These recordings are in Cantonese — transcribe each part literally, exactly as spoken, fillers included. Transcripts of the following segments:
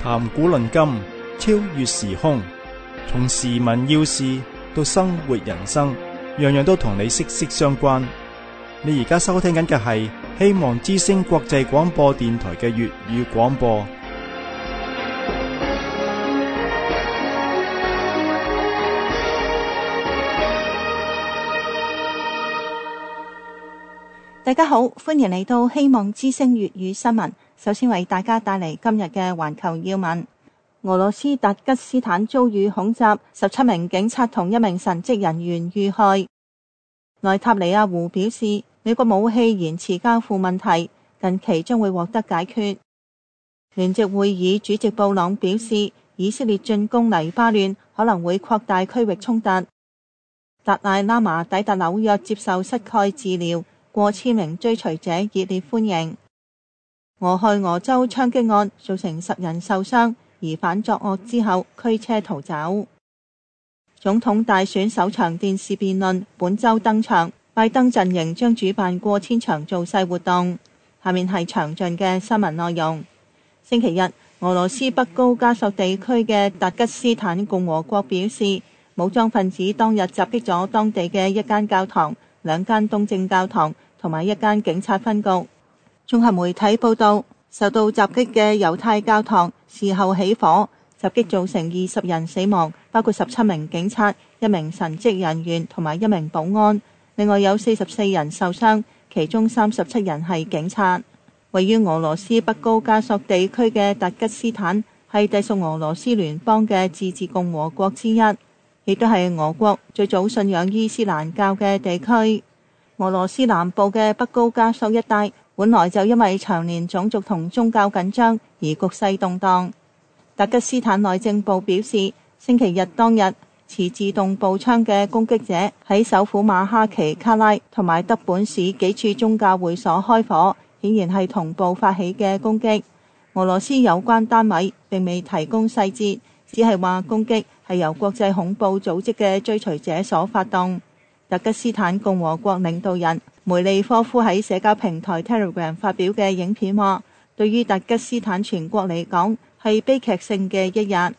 談古論今，超越時空，從時聞要事到生活人生，樣樣都同你息息相關。你而家收聽緊嘅係希望之聲國際廣播電台嘅粵語廣播。 大家好，歡迎嚟到希望之聲粵語新聞。首先為大家帶嚟今日嘅環球要聞。俄羅斯達吉斯坦遭遇恐襲，十七名警察同一名神職人員遇害。內塔尼亞胡表示，美國武器延遲交付問題近期將會獲得解決。聯席會議主席布朗表示，以色列進攻黎巴嫩可能會擴大區域衝突。達賴喇嘛抵達紐約接受膝蓋治療，過千名追隨者熱烈歡迎。俄亥俄州槍擊案造成十人受傷，疑犯作惡之後驅車逃走。總統大選首場電視辯論本周登場，拜登陣營將主辦過千場造勢活動。下面係詳盡嘅新聞內容。星期日，俄羅斯北高加索地區嘅達吉斯坦共和國表示，武裝分子當日襲擊咗當地嘅一間教堂、兩間東正教堂同埋一間警察分局。綜合媒體報道，受到襲擊嘅猶太教堂事後起火，襲擊造成二十人死亡，包括十七名警察、一名神職人員同埋一名保安。另外有四十四人受傷，其中三十七人係警察。位於俄羅斯北高加索地區嘅達吉斯坦係隸屬俄羅斯聯邦嘅自治共和國之一，亦都係俄國最早信仰伊斯蘭教嘅地區。俄羅斯南部嘅北高加索一帶本來就因為長年種族同宗教緊張而局勢動盪。達吉斯坦內政部表示，星期日當日持自動步槍嘅攻擊者喺首府馬哈奇卡拉同埋德本市幾處宗教會所開火，顯然係同步發起嘅攻擊。俄羅斯有關單位並未提供細節，只係話攻擊係由國際恐怖組織嘅追隨者所發動。達吉斯坦共和國領導人梅利科夫喺社交平台 Telegram 發表嘅影片話，對於達吉斯坦全國嚟講係悲劇性嘅一日。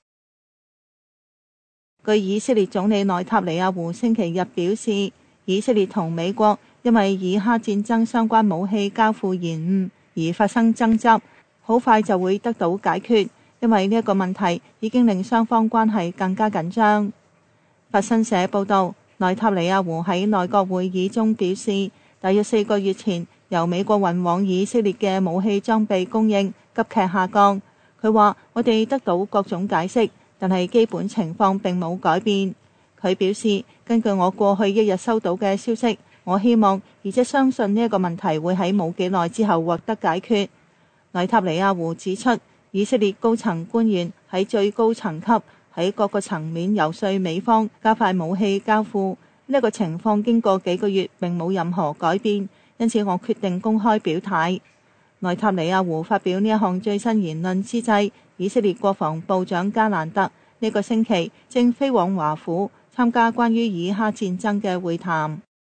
據以色列總理內塔尼亞胡星期日表示，以色列同美國因為以哈戰爭相關武器交付延誤而發生爭執，好快就會得到解決，因為呢一個問題已經令雙方關係更加緊張。法新社報道，內塔尼亞胡喺內閣會議中表示，大約四個月前由美國運往以色列嘅武器裝備供應急劇下降。佢話：我哋得到各種解釋，但係基本情況並冇改變。佢表示，根據我過去一日收到嘅消息，我希望而且相信呢一個問題會喺冇幾耐之後獲得解決。內塔尼亞胡指出，以色列高層官員喺最高層級喺各個層面遊說美方加快武器交付。呢個情況經過幾個月並冇任何改變，因此我決定公開表態。內塔尼亞胡發表呢一項最新言論之際，以色列國防部長加蘭特呢個星期正飛往華府參加關於以哈戰爭嘅會談。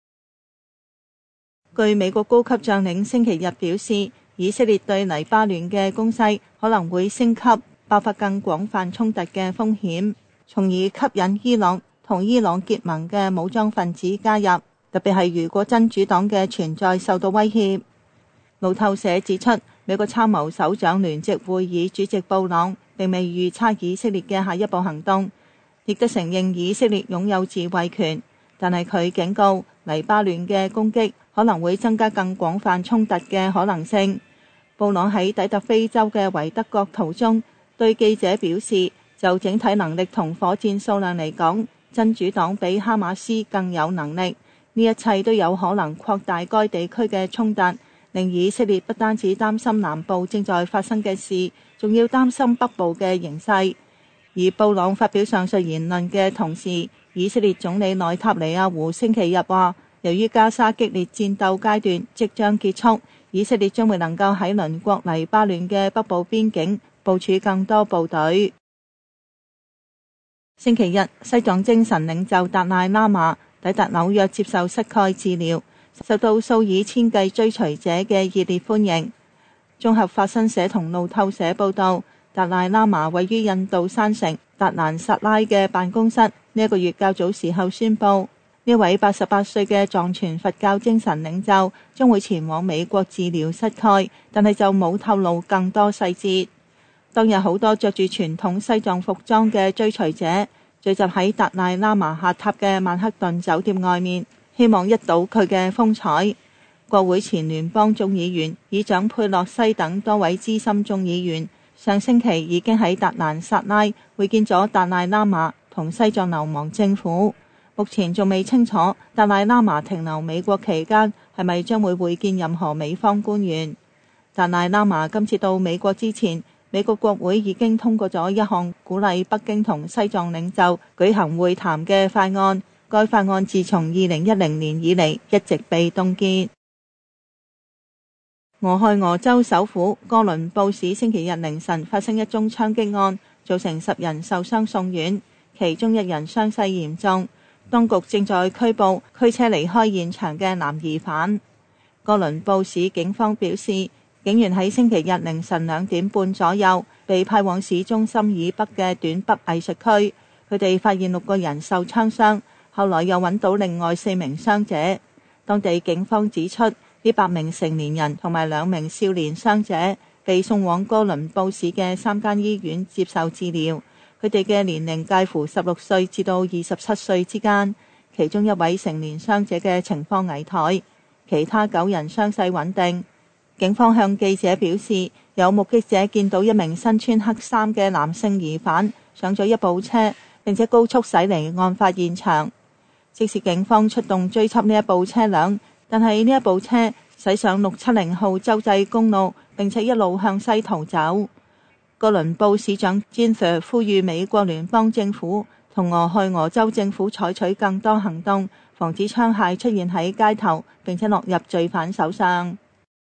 據美國高級將領星期日表示，以色列對黎巴嫩嘅攻勢可能會升級，爆發更廣泛衝突嘅風險，從而吸引伊朗同伊朗結盟嘅武裝分子加入，特別係如果真主黨嘅存在受到威脅。路透社指出，美國參謀首長聯席會議主席布朗並未預測以色列嘅下一步行動，亦都承認以色列擁有自衛權，但係佢警告黎巴嫩嘅攻擊可能會增加更廣泛衝突嘅可能性。布朗喺抵達非洲嘅維德國途中對記者表示，就整體能力同火箭數量嚟講，真主黨比哈馬斯更有能力，呢一切都有可能擴大該地區嘅衝突，令以色列不單止擔心南部正在發生嘅事，仲要擔心北部嘅形勢。而布朗發表上述言論嘅同時，以色列總理內塔尼亞胡星期日話，由於加沙激烈戰鬥階段即將結束，以色列將會能夠喺鄰國黎巴嫩嘅北部邊境部署更多部隊。星期日，西藏精神領袖達賴喇嘛抵達紐約接受膝蓋治療，受到數以千計追隨者嘅熱烈歡迎。綜合法新社同路透社報道， 達賴喇嘛位於印度山城達蘭薩拉嘅辦公室呢一個月較早時候宣布，呢位八十八歲嘅藏傳佛教精神領袖將會前往美國治療膝蓋，但係就冇透露更多細節。當日好多着住傳統西藏服裝嘅追隨者聚集喺達賴喇嘛下榻嘅曼克頓酒店外面，希望一睹佢嘅風采。國會前聯邦眾議員議長佩洛西等多位資深眾議員上星期已經喺達蘭薩拉會見咗達賴喇嘛同西藏流亡政府。目前仲未清楚達賴喇嘛停留美國期間係咪將會會見任何美方官員。達賴喇嘛今次到美國之前，美國國會已經通過咗一項鼓勵北京同西藏領袖舉行會談嘅法案。該法案自從二零一零年以嚟一直被凍結。俄亥俄州首府哥倫布市星期日凌晨發生一宗槍擊案，造成十人受傷送院，其中一人傷勢嚴重。當局正在拘捕驅車離開現場嘅男疑犯。哥倫布市警方表示，警員喺星期日凌晨兩點半左右被派往市中心以北嘅短北藝術區，佢哋發現六個人受槍傷，後來又揾到另外四名傷者。當地警方指出，呢八名成年人同埋兩名少年傷者被送往哥倫布市嘅三間醫院接受治療，佢哋嘅年齡介乎十六歲至到二十七歲之間，其中一位成年傷者嘅情況危殆，其他九人傷勢穩定。警方向記者表示，有目擊者見到一名身穿黑衫嘅男性疑犯上咗一部車，並且高速駛離案發現場。即使警方出動追緝呢一部車輛，但係呢一部車駛上六七零號州際公路，並且一路向西逃走。哥倫布市長 Ginther 呼籲美國聯邦政府同俄亥俄州政府採取更多行動，防止槍械出現喺街頭，並且落入罪犯手上。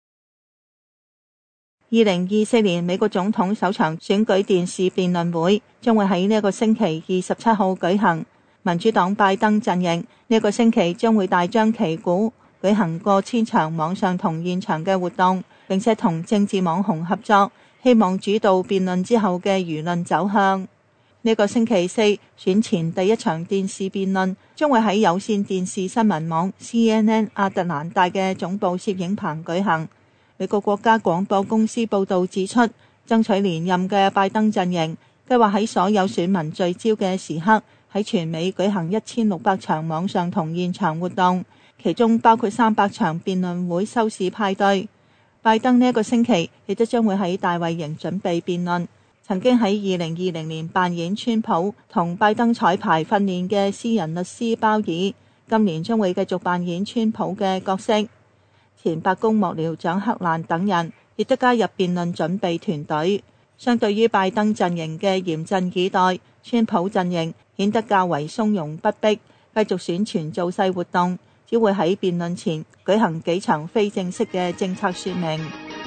二零二四年美國總統首場選舉電視辯論會將會喺呢一個星期二十七號舉行。民主黨拜登陣營呢一個星期將會大張旗鼓舉行過千場網上同現場嘅活動，並且同政治網紅合作，希望主導辯論之後嘅輿論走向。呢個星期四選前第一場電視辯論將會喺有線電視新聞網 C N N 亞特蘭大嘅總部攝影棚舉行。美國國家廣播公司報導指出，爭取連任嘅拜登陣營計劃喺所有選民聚焦嘅時刻，喺全美舉行一千六百場網上同現場活動，其中包括三百場辯論會收視派對。拜登呢一個星期亦都將會喺大衛營準備辯論。曾經喺二零二零年扮演川普同拜登彩排訓練嘅私人律師鮑爾，今年將會繼續扮演川普嘅角色。前白宮幕僚長克蘭等人亦都加入辯論準備團隊。相對於拜登陣營嘅嚴陣以待，川普陣營顯得較為從容不迫，繼續宣傳造勢活動，只會喺辯論前舉行幾場非正式嘅政策說明。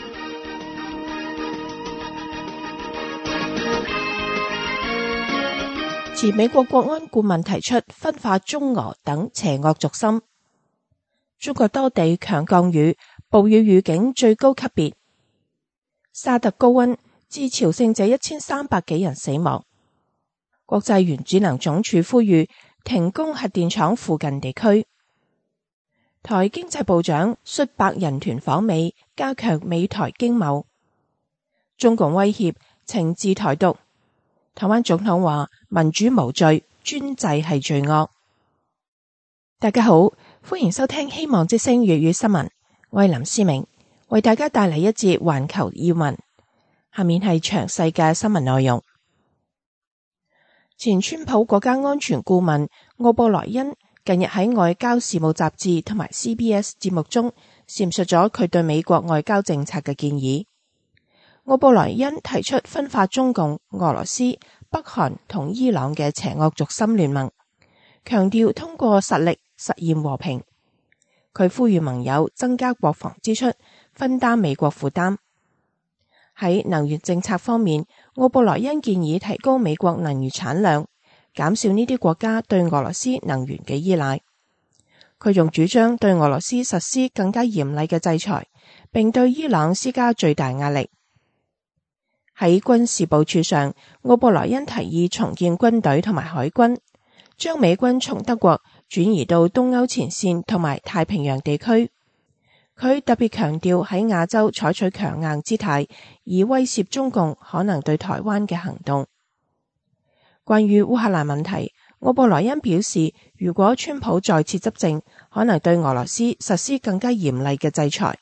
前美國國安顧問提出分化中俄等邪惡軸心。中國多地強降雨，暴雨預警最高級別。沙特高溫致朝聖者一千三百幾人死亡。國際原子能總署呼籲停工核電廠附近地區。台經濟部長率百人團訪美，加強美台經貿。中共威脅懲治台獨。台灣總統話民主無罪，專制係罪惡。大家好，歡迎收聽希望之聲粵語新聞，我係林思明，為大家帶嚟一節環球要聞。下面係詳細嘅新聞內容。前川普國家安全顧問奧布萊恩近日喺外交事務雜誌同埋 C B S 節目中闡述咗佢對美國外交政策嘅建議。奧布萊恩提出分化中共、俄羅斯、北韓同伊朗嘅邪惡軸心聯盟，強調通過實力實現和平。佢呼籲盟友增加國防支出，分擔美國負擔。喺能源政策方面，奧布萊恩建議提高美國能源產量，減少呢啲國家對俄羅斯能源嘅依賴。佢仲主張對俄羅斯實施更加嚴厲嘅制裁，並對伊朗施加最大壓力。 喺軍事部署上，奧布萊恩提議重建軍隊同埋海軍，將美軍從德國轉移到東歐前線同埋太平洋地區。佢特別強調喺亞洲採取強硬姿態，以威懾中共可能對台灣嘅行動。關於烏克蘭問題，奧布萊恩表示，如果川普再次執政，可能對俄羅斯實施更加嚴厲嘅制裁。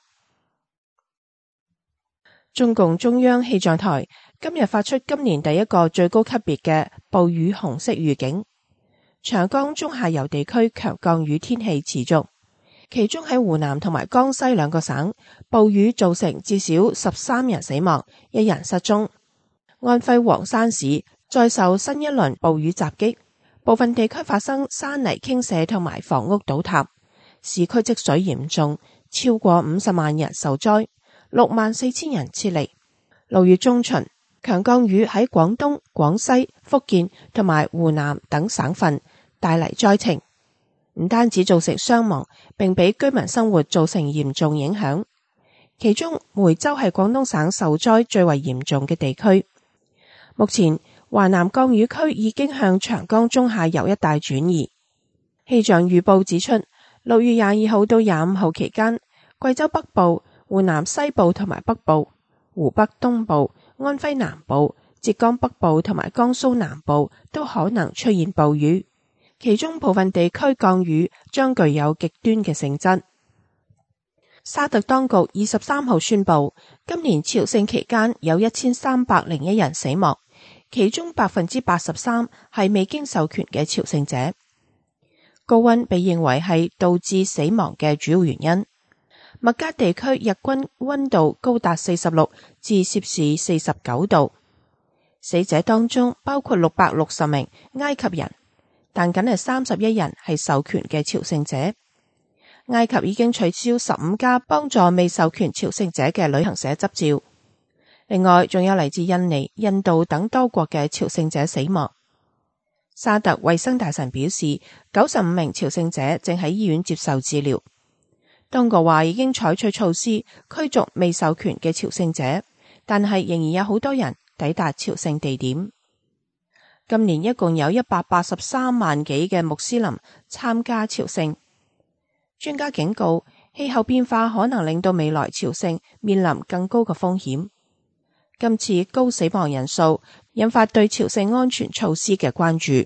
中共中央氣象台今日發出今年第一個最高級別嘅暴雨紅色預警，長江中下游地區強降雨天氣持續，其中喺湖南同埋江西兩個省，暴雨造成至少十三人死亡，一人失蹤。安徽黃山市再受新一輪暴雨襲擊，部分地區發生山泥傾瀉同埋房屋倒塌，市區積水嚴重，超過五十萬人受災，六萬四千人撤離。六月中旬，強降雨喺廣東、廣西、福建同埋湖南等省份帶嚟災情，唔單止造成傷亡，並俾居民生活造成嚴重影響。其中梅州係廣東省受災最為嚴重嘅地區。目前華南降雨區已經向長江中下游一帶轉移。氣象預報指出，六月廿二號到廿五號期間，貴州北部、湖南西部同埋北部、湖北東部、安徽南部、浙江北部同埋江蘇南部都可能出現暴雨，其中部分地區降雨將具有極端嘅性質。沙特當局二十三號宣布，今年朝聖期間有一千三百零一人死亡，其中百分之八十三係未經授權嘅朝聖者。高溫被認為係導致死亡嘅主要原因。麥加地區日均溫度高達四十六至攝氏四十九度，死者當中包括六百六十名埃及人，但僅係三十一人係授權嘅朝聖者。埃及已經取消十五家幫助未授權朝聖者嘅旅行社執照。另外，仲有嚟自印尼、印度等多國嘅朝聖者死亡。沙特衛生大臣表示，九十五名朝聖者正喺醫院接受治療。當局話已經採取措施驅逐未授權嘅朝聖者，但係仍然有好多人抵達朝聖地點。今年一共有一百八十三萬幾嘅穆斯林參加朝聖。專家警告，氣候變化可能令到未來朝聖面臨更高嘅風險。今次高死亡人數引發對朝聖安全措施嘅關注。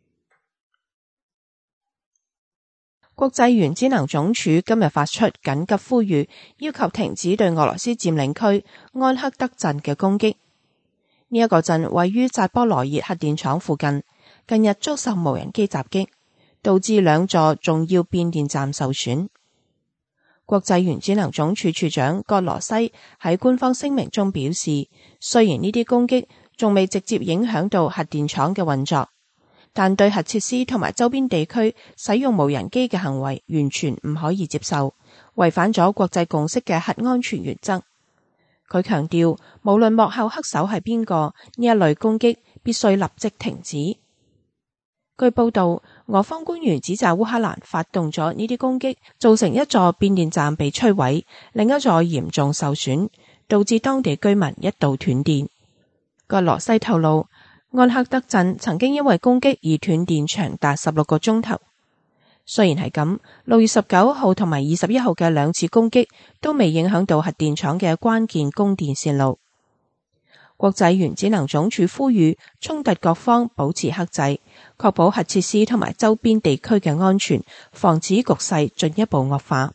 國際原子能總署今日發出緊急呼籲，要求停止對俄羅斯佔領區安克德鎮嘅攻擊。呢一個鎮位於扎波羅熱核電廠附近，近日遭受無人機襲擊，導致兩座重要變電站受損。國際原子能總署署長葛羅西喺官方聲明中表示，雖然呢啲攻擊仲未直接影響到核電廠嘅運作，但對核設施同埋周邊地區使用無人機嘅行為完全唔可以接受，違反咗國際共識嘅核安全原則。佢強調，無論幕後黑手係邊個，呢一類攻擊必須立即停止。據報道，俄方官員指責烏克蘭發動咗呢啲攻擊，造成一座變電站被摧毀，另一座嚴重受損，導致當地居民一度斷電。葛羅西透露，安克德鎮曾經因為攻擊而斷電長達十六個鐘頭。雖然係咁，六月十九號同埋二十一號嘅兩次攻擊都未影響到核電廠嘅關鍵供電線路。國際原子能總署呼籲衝突各方保持克制，確保核設施同埋周邊地區嘅安全，防止局勢進一步惡化。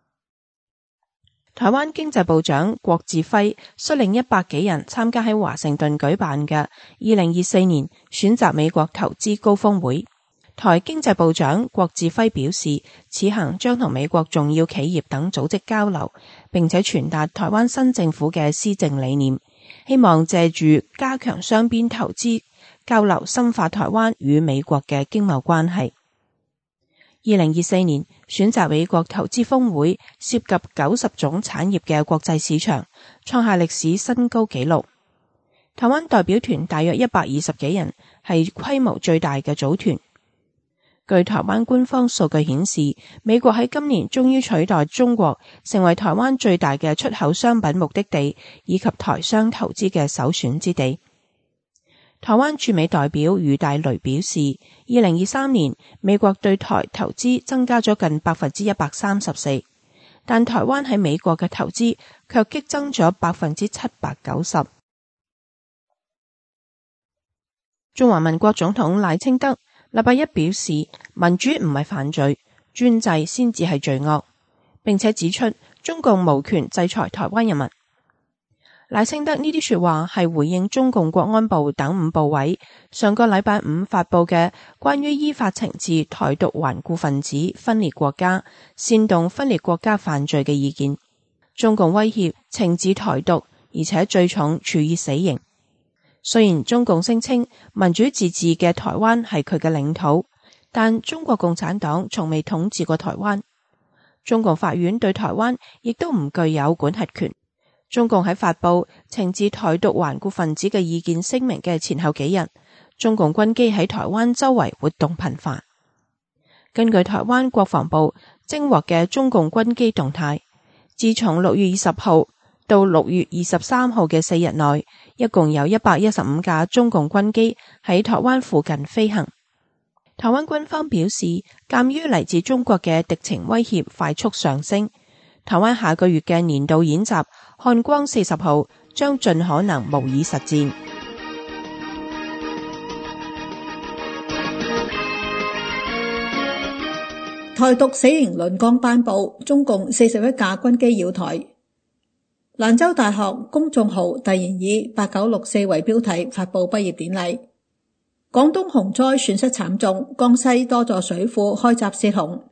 台灣經濟部長郭志輝率領一百幾人參加喺華盛頓舉辦嘅二零二四年選擇美國投資高峰會。台經濟部長郭志輝表示，此行將同美國重要企業等組織交流，並且傳達台灣新政府嘅施政理念，希望借住加強雙邊投資交流，深化台灣與美國嘅經貿關係。二零二四年選擇美國投資峰會涉及九十種產業嘅國際市場，創下歷史新高紀錄。台灣代表團大約一百二十幾人，係規模最大嘅組團。 據台灣官方數據顯示，美國喺今年終於取代中國成為台灣最大嘅出口商品目的地以及台商投資嘅首選之地。台灣駐美代表余大雷表示，二零二三年美國對台投資增加咗近百分之一百三十四，但台灣喺美國嘅投資卻激增咗百分之七百九十。中華民國總統賴清德禮拜一表示，民主唔係犯罪，專制先至係罪惡，並且指出中共無權制裁台灣人民。賴清德呢啲說話係回應中共國安部等五部委上個禮拜五發佈嘅關於依法懲治台獨頑固分子、分裂國家、煽動分裂國家犯罪嘅意見。中共威脅懲治台獨，而且最重處以死刑。雖然中共聲稱民主自治嘅台灣係佢嘅領土，但中國共產黨從未統治過台灣。中共法院對台灣亦都唔具有管轄權。中共喺發佈懲治台獨頑固分子嘅意見聲明嘅前後幾日，中共軍機喺台灣周圍活動頻繁。根據台灣國防部偵獲嘅中共軍機動態，自從六月二十號到六月二十三號嘅四日內，一共有一百一十五架中共軍機喺台灣附近飛行。台灣軍方表示，鑒於嚟自中國嘅敵情威脅快速上升，台灣下個月嘅年度演習漢光四十號將盡可能模擬實戰。 台獨死刑論綱頒布，中共四十一架軍機擾台。蘭州大學公眾號突然以八九六四為標題發布畢業典禮。廣東洪災損失慘重，江西多座水庫開閘泄洪。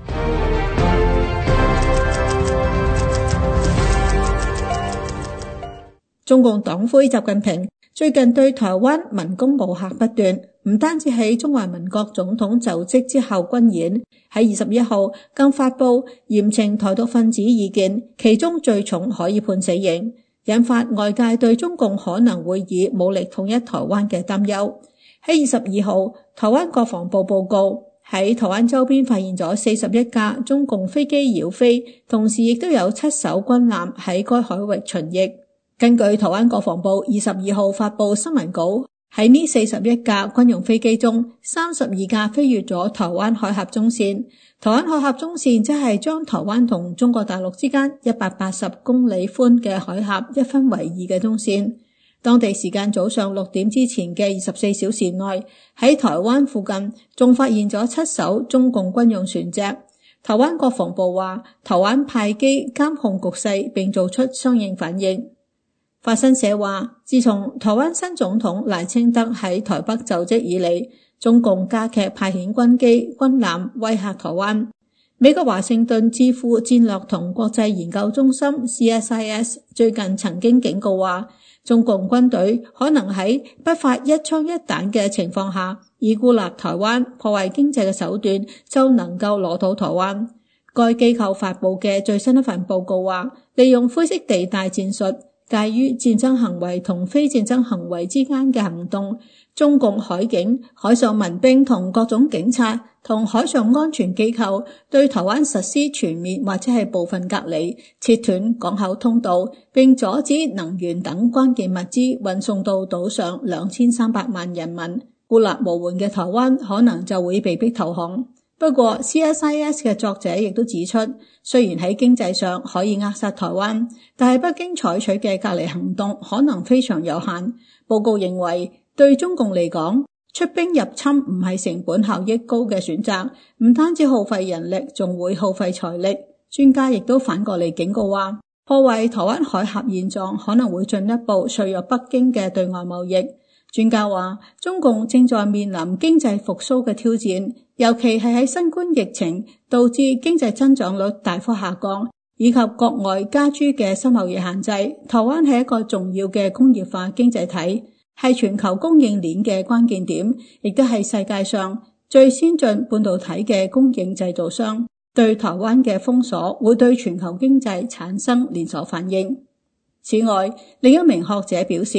中共黨魁習近平最近對台灣文攻武嚇不斷，唔單止喺中華民國總統就職之後軍演，喺二十一號更發布嚴懲台獨分子意見，其中最重可以判死刑，引發外界對中共可能會以武力統一台灣嘅擔憂。喺二十二號，台灣國防部報告喺台灣周邊發現咗四十一架中共飛機擾飛，同時亦都有七艘軍艦喺該海域巡弋。根據台灣國防部二十二號發布新聞稿，喺呢四十一架軍用飛機中，三十二架飛越咗台灣海峽中線。台灣海峽中線即係將台灣同中國大陸之間一百八十公里寬嘅海峽一分為二嘅中線。當地時間早上六點之前嘅二十四小時內，喺台灣附近仲發現咗七艘中共軍用船隻。台灣國防部話，台灣派機監控局勢並做出相應反應。法新社話，自從台灣新總統賴清德喺台北就職以嚟，中共加劇派遣軍機、軍艦威嚇台灣。美國華盛頓智庫戰略同國際研究中心 C S I S 最近曾經警告話，中共軍隊可能喺不發一槍一彈嘅情況下，以孤立台灣、破壞經濟嘅手段就能夠攞到台灣。該機構發佈嘅最新一份報告話，利用灰色地帶戰術，介於戰爭行為同非戰爭行為之間嘅行動，中共海警、海上民兵同各種警察同海上安全機構對台灣實施全面或者係部分隔離，切斷港口通道，並阻止能源等關鍵物資運送到島上兩千三百萬人民。孤立無援嘅台灣可能就會被逼投降。不過 C S I S 嘅作者亦都指出，雖然喺經濟上可以扼殺台灣，但係北京採取嘅隔離行動可能非常有限。報告認為，對中共嚟講，出兵入侵唔係成本效益高嘅選擇，唔單止耗費人力，仲會耗費財力。專家亦都反過嚟警告話，破壞台灣海峽現狀可能會進一步削弱北京嘅對外貿易。專家話，中共正在面臨經濟復甦嘅挑戰，尤其係喺新冠疫情導致經濟增長率大幅下降，以及國外加諸嘅新貿易限制。台灣係一個重要嘅工業化經濟體，係全球供應鏈嘅關鍵點，亦都係世界上最先進半導體嘅供應製造商。對台灣嘅封鎖會對全球經濟產生連鎖反應。此外，另一名學者表示，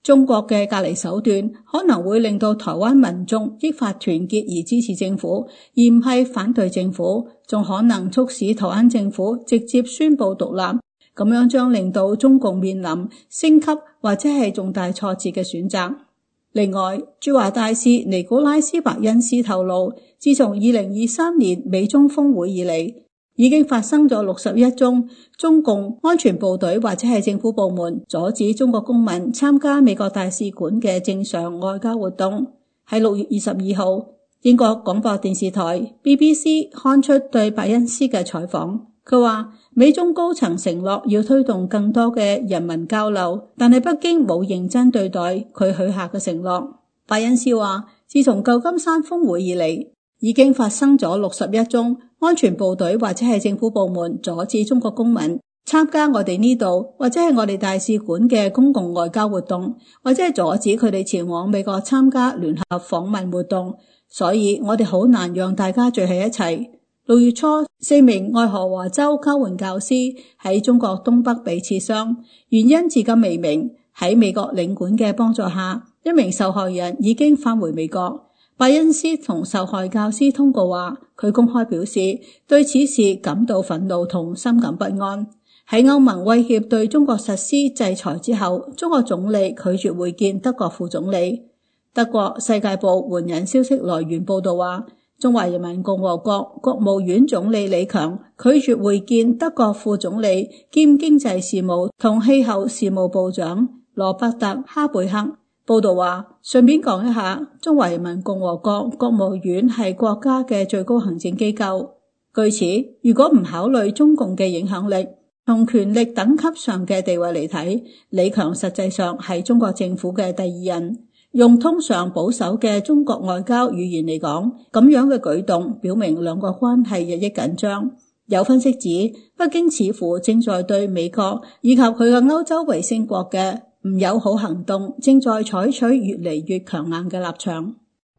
中國嘅隔離手段可能會令到台灣民眾益發團結而支持政府，而唔係反對政府，仲可能促使台灣政府直接宣布獨立，咁樣將令到中共面臨升級或者係重大挫折嘅選擇。另外，駐華大使尼古拉斯白恩斯透露，自從二零二三年美中峰會以嚟，已經發生咗六十一宗中共安全部隊或者係政府部門阻止中國公民參加美國大使館嘅正常外交活動。喺六月二十二號，英國廣播電視台 B B C 刊出對白恩斯嘅採訪，佢話美中高層承諾要推動更多嘅人民交流，但係北京冇認真對待佢許下嘅承諾。白恩斯話，自從舊金山峰會以嚟，已經發生咗六十一宗安全部隊或者係政府部門阻止中國公民參加我哋呢度或者係我哋大使館嘅公共外交活動，或者係阻止佢哋前往美國參加聯合訪問活動，所以我哋好難讓大家聚喺一齊。六月初，四名愛荷華州交換教師喺中國東北被刺傷，原因至今未明。喺美國領館嘅幫助下，一名受害人已經返回美國。白恩斯同受害教師通過話，佢公開表示對此事感到憤怒同深感不安。喺歐盟威脅對中國實施制裁之後，中國總理拒絕會見德國副總理。德國世界報援引消息來源報道話，中華人民共和國國務院總理李強拒絕會見德國副總理兼經濟事務同氣候事務部長羅伯特哈貝克。報道話，順便講一下，中華人民共和國國務院係國家嘅最高行政機構。據此，如果唔考慮中共嘅影響力同權力等級上嘅地位嚟睇，李強實際上係中國政府嘅第二人。用通常保守嘅中國外交語言嚟講，咁樣嘅舉動表明兩國關係日益緊張。有分析指，北京似乎正在對美國以及佢嘅歐洲衛星國嘅唔友好行動正在採取越嚟越強硬嘅立場。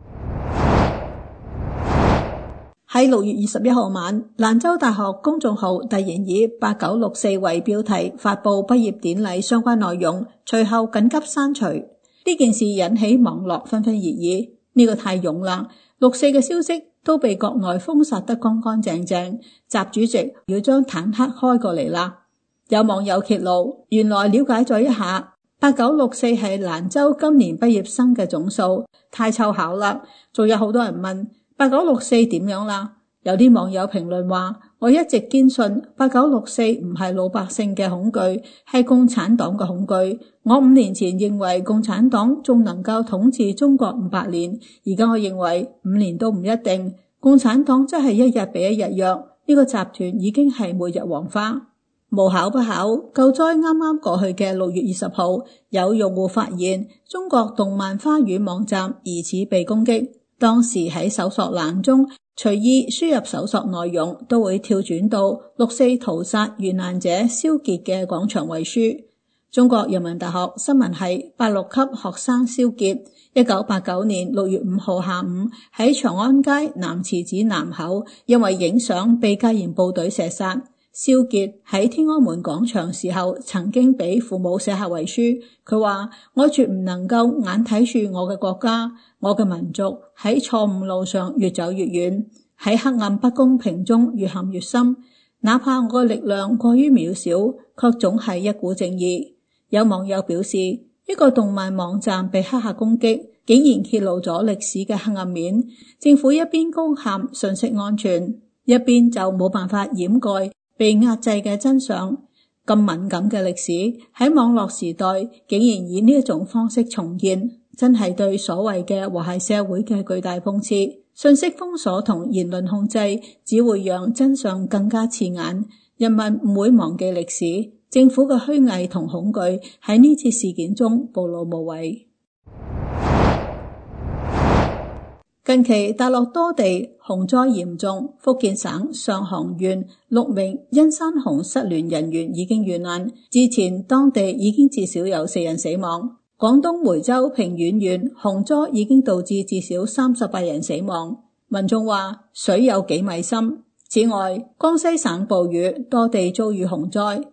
喺六月二十一號晚，蘭州大學公眾號突然以八九六四為標題發布畢業典禮相關內容，隨後緊急刪除。呢件事引起網絡紛紛熱議，呢、這個太勇啦！六四嘅消息都被國內封殺得乾乾淨淨，習主席要將坦克開過嚟啦。有網友揭露，原來了解咗一下，八九六四係蘭州今年畢業生嘅總數，太湊巧啦。仲有好多人問八九六四點樣啦？有啲網友評論話，我一直堅信八九六四唔係老百姓嘅恐懼，係共產黨嘅恐懼。我五年前認為共產黨仲能夠統治中國五百年，而家我認為五年都唔一定。共產黨真係一日比一日弱，呢個集團已經係末日黃花。無巧不巧，救災啱啱過去嘅六月二十號，有用戶發現中國動漫花園網站疑似被攻擊。當時喺搜索欄中隨意輸入搜索內容，都會跳轉到六四屠殺遇難者蕭傑嘅廣場遺書。中國人民大學新聞系八六級學生蕭傑，一九八九年六月五號下午喺長安街南池子南口，因為影相被戒嚴部隊射殺。蕭傑喺天安門廣場時候，曾經俾父母寫下遺書。佢話：我絕唔能夠眼睇住我嘅國家、我嘅民族喺錯誤路上越走越遠，喺黑暗不公平中越陷越深。哪怕我嘅力量過於渺小，卻總係一股正義。有網友表示，一個動漫網站被黑客攻擊，竟然揭露咗歷史嘅黑暗面。政府一邊高喊信息安全，一邊就冇辦法掩蓋被壓制嘅真相。咁敏感嘅歷史喺網絡時代竟然以呢一種方式重現，真係對所謂嘅和諧社會嘅巨大諷刺。信息封鎖同言論控制只會讓真相更加刺眼，人民唔會忘記歷史。政府嘅虛偽同恐懼喺呢次事件中暴露無遺。近期大陸多地洪災嚴重，福建省上杭縣六名因山洪失聯人員已經遇難，之前當地已經至少有四人死亡。廣東梅州平遠縣洪災已經導致至少三十八人死亡，民眾話水有幾米深。此外，江西省暴雨，多地遭遇洪災，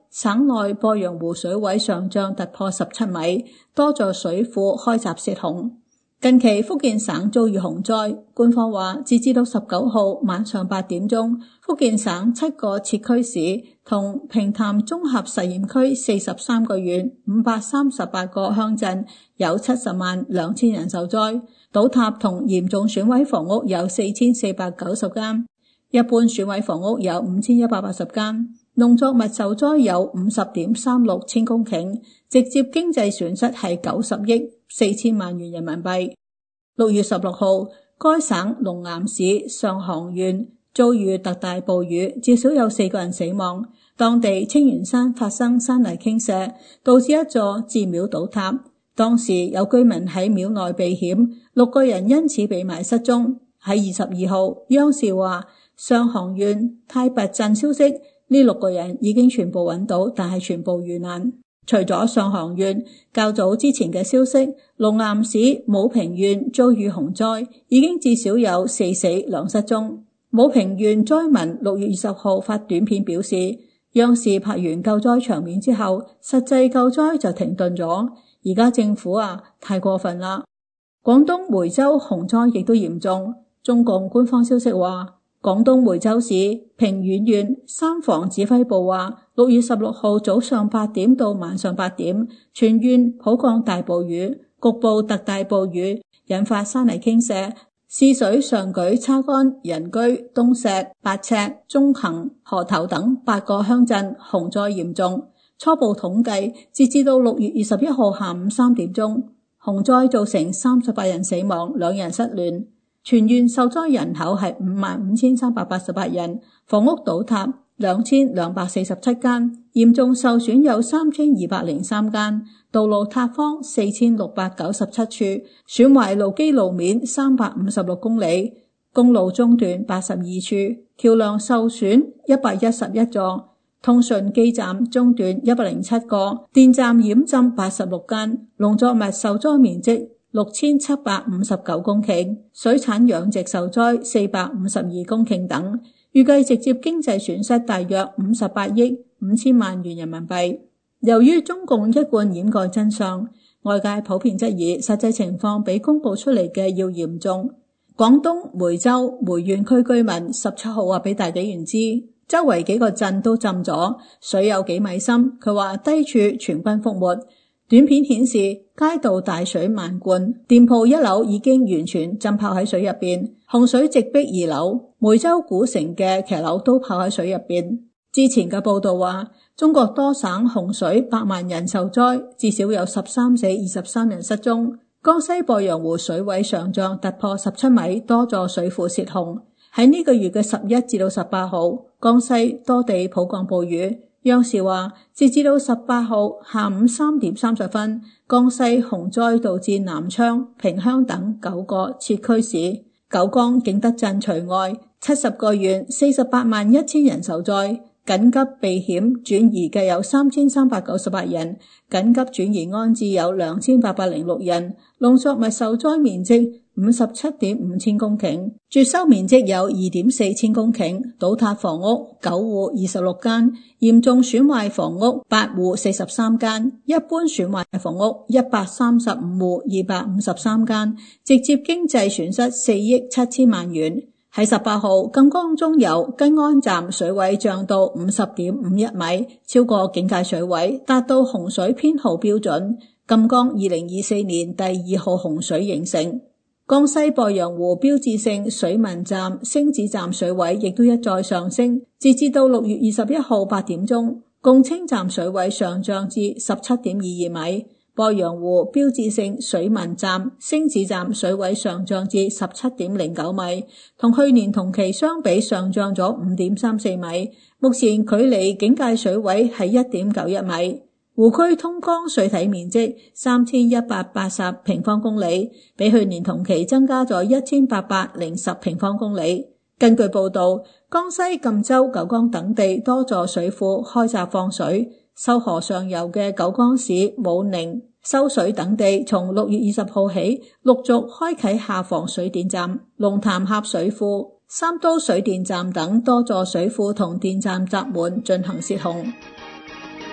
省內鄱陽湖水位上漲突破十七米，多座水庫開閘泄洪。近期福建省遭遇洪災，官方話截至到十九號晚上八點鐘，福建省七個設區市同平潭綜合實驗區四十三個縣五百三十八個鄉鎮有七十萬兩千人受災，倒塌同嚴重損毀房屋有四千四百九十間，一般損毀房屋有五千一百八十間，農作物受災有五十點三六千公頃，直接經濟損失係九十億四千萬元人民幣。六月十六號，該省龍岩市上杭縣遭遇特大暴雨，至少有四個人死亡。當地青元山發生山泥傾瀉，導致一座寺廟倒塌。當時有居民喺廟內避險，六個人因此被埋失蹤。喺二十二號，央視話上杭縣太白鎮消息，呢六個人已經全部揾到，但係全部遇難。除咗上杭縣，較早之前嘅消息，龍岩市武平縣遭遇洪災，已經至少有四死兩失蹤。武平縣災民六月二十號發短片表示，央視拍完救災場面之後，實際救災就停頓咗。而家政府啊，太過分啦！廣東梅州洪災亦都嚴重。中共官方消息話，廣東梅州市平遠縣三防指揮部話，六月十六號早上八點到晚上八點，全縣普降大暴雨，局部特大暴雨，引發山泥傾瀉，市水上舉叉杆人居、東石、八尺、中行、河頭等八個鄉鎮洪災嚴重。初步統計，截至到六月二十一號下午三點鐘，洪災造成三十八人死亡，兩人失聯。全縣受災人口係五萬五千三百八十八人，房屋倒塌兩千兩百四十七間，嚴重受損有三千二百零三間，道路塌方四千六百九十七處，損壞路基路面三百五十六公里，公路中斷八十二處，橋梁受損一百一十一座，通訊基站中斷一百零七個，電站淹浸八十六間，農作物受災面積六千七百五十九公頃，水產養殖受災四百五十二公頃等，預計直接經濟損失大約五十八億五千萬元人民幣。由於中共一貫掩蓋真相，外界普遍質疑實際情況比公布出嚟嘅要嚴重。廣東梅州梅縣區居民十七號話俾大紀元知，周圍幾個鎮都浸咗，水有幾米深。佢話低處全軍覆沒。短片顯示街道大水漫灌，店鋪一樓已經完全浸泡喺水入邊，洪水直逼二樓，梅州古城嘅騎樓都泡喺水入邊。之前嘅報道話，中國多省洪水百萬人受災，至少有十三死二十三人失蹤。江西鄱陽湖水位上漲突破十七米，多座水庫泄洪。喺呢個月嘅十一至到十八號，江西多地普降暴雨。央視話，截至到十八號下午三點三十分，江西洪災導致南昌、萍鄉等九個設區市、九江景德鎮除外，七十個縣四十八萬一千人受災。緊急避險轉移嘅有三千三百九十八人，緊急轉移安置有兩千八百零六人。農作物受災面積五十七點五千公頃，絕收面積有二點四千公頃，倒塌房屋九戶二十六間，嚴重損壞房屋八戶四十三間，一般損壞房屋一百三十五戶二百五十三間，直接經濟損失四億七千萬元。喺十八號，贛江中游吉安站水位漲到五十點五一米，超過警戒水位，達到洪水編號標準。贛江二零二四年第二號洪水形成。江西鄱陽湖標誌性水文站星子站水位亦都一再上升，截至到六月二十一號八點鐘，共青站水位上漲至十七點二二米。鄱陽湖標誌性水文站星子站水位上漲至十七點零九米，同去年同期相比上漲咗五點三四米。目前距離警戒水位係一點九一米。湖區通江水體面積三千一百八十平方公里，比去年同期增加咗一千八百零十平方公里。根據報道，江西贛州、九江等地多座水庫開閘放水，修河上游嘅九江市武寧、修水等地從六月二十號起陸續開啟下防水電站，龍潭峽水庫、三都水電站等多座水庫同電站閘門進行泄洪。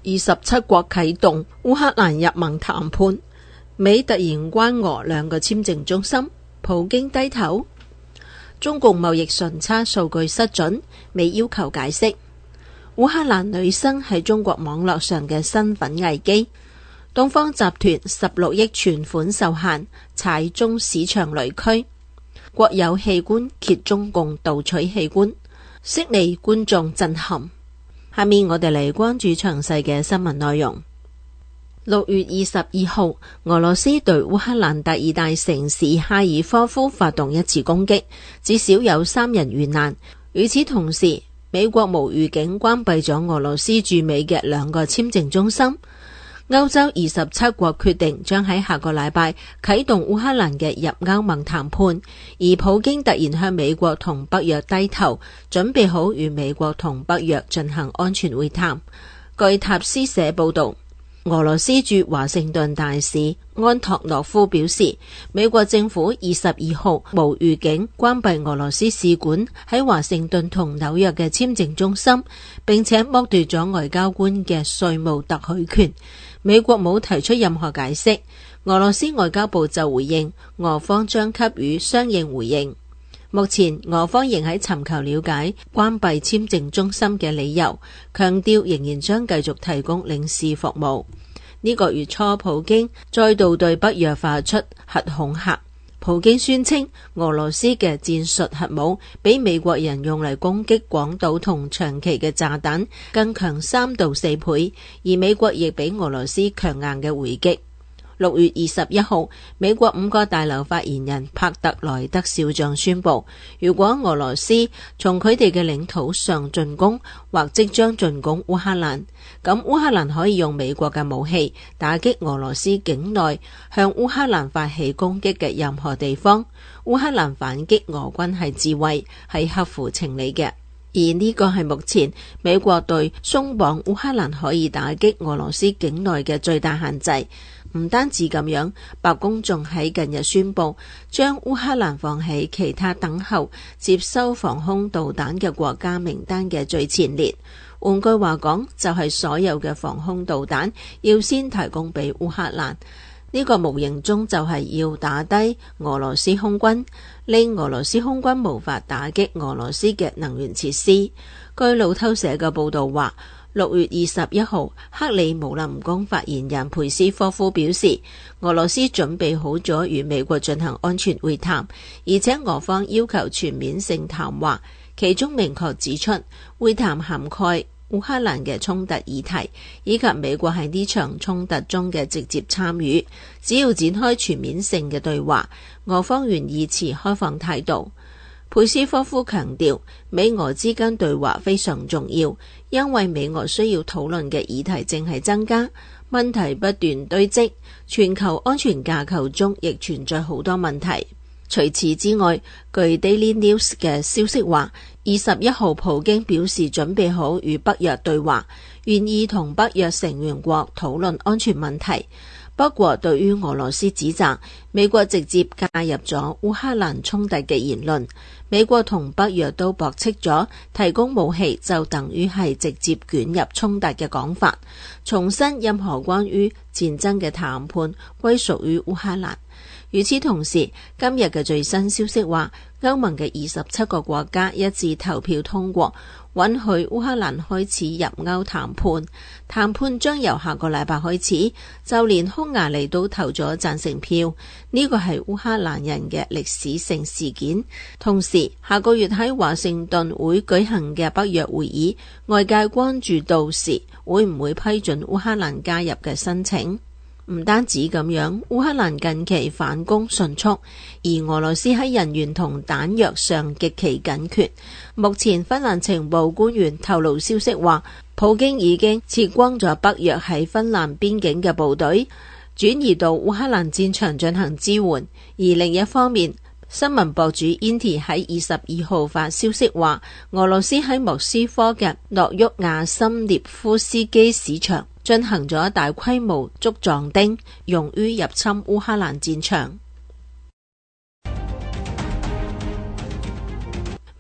二十七國啟動烏克蘭入盟談判，美突然關俄兩個簽證中心，普京低頭。中共貿易順差數據失準，美要求解釋。烏克蘭女生喺中國網絡上嘅身份危機。東方集團十六億存款受限，踩中市場雷區。國有器官揭中共盜取器官，悉尼觀眾震撼。下面我哋嚟關注詳細嘅新聞內容。六月二十二號，俄羅斯對烏克蘭第二大城市哈爾科夫發動一次攻擊，至少有三人遇難。與此同時，美國無預警關閉咗俄羅斯駐美嘅兩個簽證中心。歐洲二十七國決定將喺下個禮拜啟動烏克蘭嘅入歐盟談判，而普京突然向美國同北約低頭，準備好與美國同北約進行安全會談。據塔斯社報道，俄羅斯駐華盛頓大使安托諾夫表示，美國政府二十二號無預警關閉俄羅斯使館喺華盛頓同紐約嘅簽證中心，並且剝奪咗外交官嘅稅務特許權。美國冇提出任何解釋，俄羅斯外交部就回應，俄方將給予相應回應。目前俄方仍喺尋求了解關閉簽證中心嘅理由，強調仍然將繼續提供領事服務。呢個月初，普京再度對北約發出核恐嚇。普京宣稱俄羅斯嘅戰術核武比美國人用嚟攻擊廣島同長崎嘅炸彈更強三到四倍，而美國亦比俄羅斯強硬嘅回擊。六月二十一號，美國五個大樓發言人帕特萊德少將宣布，如果俄羅斯從佢哋嘅領土上進攻或即將進攻烏克蘭，咁烏克蘭可以用美國嘅武器打擊俄羅斯境內向烏克蘭發起攻擊嘅任何地方。烏克蘭反擊俄軍係自衛，係合乎情理嘅。而呢個係目前美國對鬆綁烏克蘭可以打擊俄羅斯境內嘅最大限制。唔單止咁樣，白宮仲喺近日宣布將烏克蘭放喺其他等候接收防空導彈嘅國家名單嘅最前列。換句話講，就係所有嘅防空導彈要先提供俾烏克蘭。呢個無形中就係要打低俄羅斯空軍，令俄羅斯空軍無法打擊俄羅斯嘅能源設施。據路透社嘅報道話，六月二十一號，克里姆林宮發言人佩斯科夫表示，俄羅斯準備好咗與美國進行安全會談，而且俄方要求全面性談話，其中明確指出會談涵蓋烏克蘭嘅衝突議題，以及美國喺呢場衝突中嘅直接參與。只要展開全面性嘅對話，俄方願意持開放態度。佩斯科夫強調，美俄之間對話非常重要，因為美俄需要討論嘅議題正係增加，問題不斷堆積，全球安全架構中亦存在好多問題。除此之外，據 Daily News 嘅消息話，二十一號普京表示準備好與北約對話，願意同北約成員國討論安全問題。不過，對於俄羅斯指責美國直接介入咗烏克蘭衝突嘅言論，美國同北約都駁斥咗提供武器就等於係直接捲入衝突嘅講法，重申任何關於戰爭嘅談判歸屬於烏克蘭。與此同時，今日嘅最新消息話，歐盟嘅二十七個國家一致投票通過，允許烏克蘭開始入歐談判。談判將由下個禮拜開始，就連匈牙利都投咗贊成票。呢個係烏克蘭人嘅歷史性事件。同時，下個月喺華盛頓會舉行嘅北約會議，外界關注到時會唔會批准烏克蘭加入嘅申請。唔單止咁樣，烏克蘭近期反攻迅速，而俄羅斯喺人員同彈藥上極其緊缺。目前芬蘭情報官員透露消息話，普京已經撤光咗北約喺芬蘭邊境嘅部隊，轉移到烏克蘭戰場進行支援。而另一方面，新聞博主 Inti 喺二十二號發消息話，俄羅斯喺莫斯科嘅諾沃亞森涅夫斯基市場進行咗大規模竹壯丁，用於入侵烏克蘭戰場。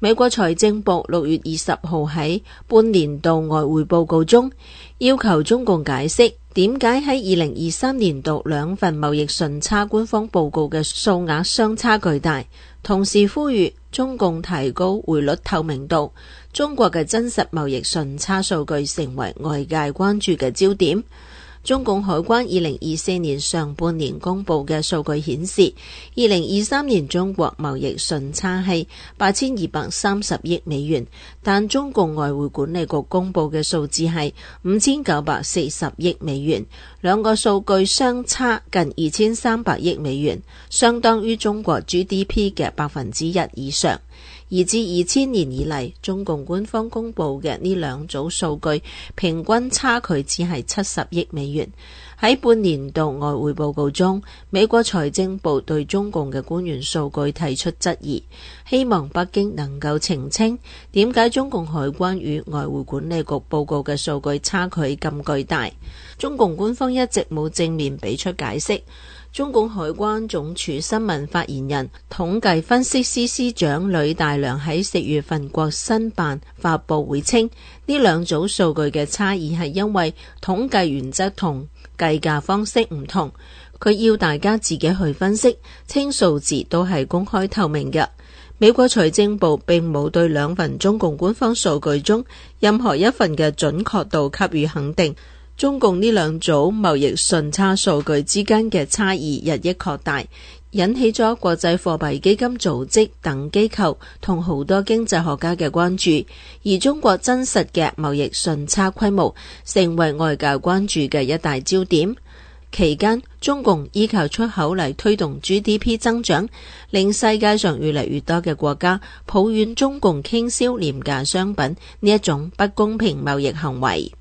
美國財政部六月二十號喺半年度外匯報告中要求中共解釋點解喺二零二三年度兩份貿易順差官方報告嘅數額相差巨大，同時呼籲中共提高匯率透明度。中國嘅真實貿易順差數據成為外界關注嘅焦點。中共海關二零二四年上半年公布嘅數據顯示，二零二三年中國貿易順差係八千二百三十億美元，但中共外匯管理局公布嘅數字係五千九百四十億美元，兩個數據相差近二千三百億美元，相當於中國 G D P 嘅百分之一以上。而自二千年以嚟，中共官方公布嘅呢兩組數據平均差距只係七十億美元。喺半年度外匯報告中，美國財政部對中共嘅官員數據提出質疑，希望北京能夠澄清點解中共海關與外匯管理局報告嘅數據差距咁巨大。中共官方一直冇正面俾出解釋。中共海關總署新聞發言人、統計分析司司長呂大良喺四月份國新辦發佈會稱，呢兩組數據嘅差異係因為統計原則同計價方式唔同。佢要大家自己去分析，稱數字都係公開透明嘅。美國財政部並冇對兩份中共官方數據中任何一份嘅準確度給予肯定。中共呢兩組貿易順差數據之間嘅差異日益擴大，引起咗國際貨幣基金組織等機構同好多經濟學家嘅關注，而中國真實嘅貿易順差規模成為外界關注嘅一大焦點。期間，中共依靠出口嚟推動 G D P 增長，令世界上越嚟越多嘅國家抱怨中共傾銷廉價商品呢一種不公平貿易行為。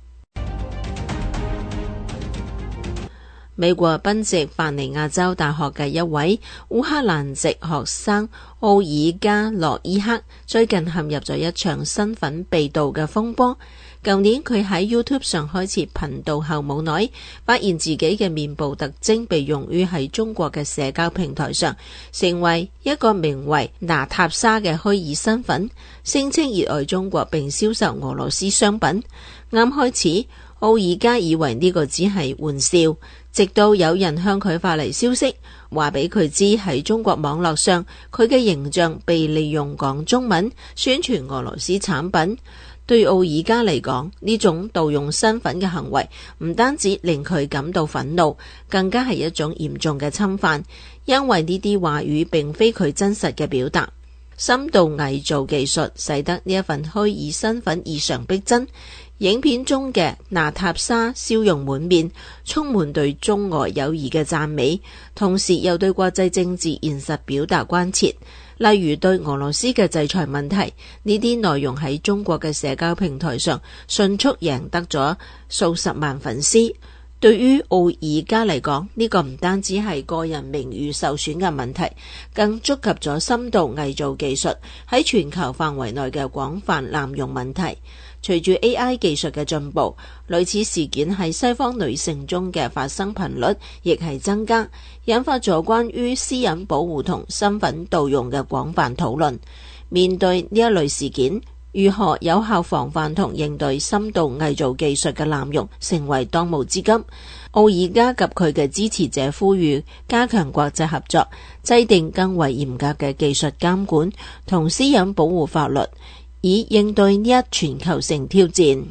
美國賓夕凡尼亞州大學嘅一位烏克蘭籍學生奧爾加洛伊克最近陷入咗一場身份被盜嘅風波。舊年佢喺 YouTube 上開設頻道後，冇耐發現自己嘅面部特徵被用於喺中國嘅社交平台上，成為一個名為娜塔莎嘅虛擬身份，聲稱熱愛中國並銷售俄羅斯商品。啱開始，奧爾加以為呢個只係玩笑，直到有人向佢發嚟消息，話俾佢知喺中國網絡上佢嘅形象被利用講中文宣傳俄羅斯產品。對奧爾加嚟講，呢種盜用身份嘅行為唔單止令佢感到憤怒，更加係一種嚴重嘅侵犯，因為呢啲話語並非佢真實嘅表達。深度偽造技術使得呢一份虛擬身份異常逼真。影片中嘅娜塔莎笑容滿面，充滿對中俄友誼嘅讚美，同時又對國際政治現實表達關切，例如對俄羅斯嘅制裁問題。呢啲內容喺中國嘅社交平台上迅速贏得咗數十萬粉絲。對於奧爾加嚟講，呢個唔單止係個人名譽受損嘅問題，更觸及咗深度偽造技術喺全球範圍內嘅廣泛濫用問題。隨住 A I 技術嘅進步，類似事件喺西方女性中嘅發生頻率亦係增加，引發咗關於私隱保護同身份盜用嘅廣泛討論。面對呢一類事件，如何有效防範同應對深度偽造技術嘅濫用，成為當務之急。奧爾加及佢嘅支持者呼籲加強國際合作，制定更為嚴格嘅技術監管同私隱保護法律，以應對呢一全球性挑戰。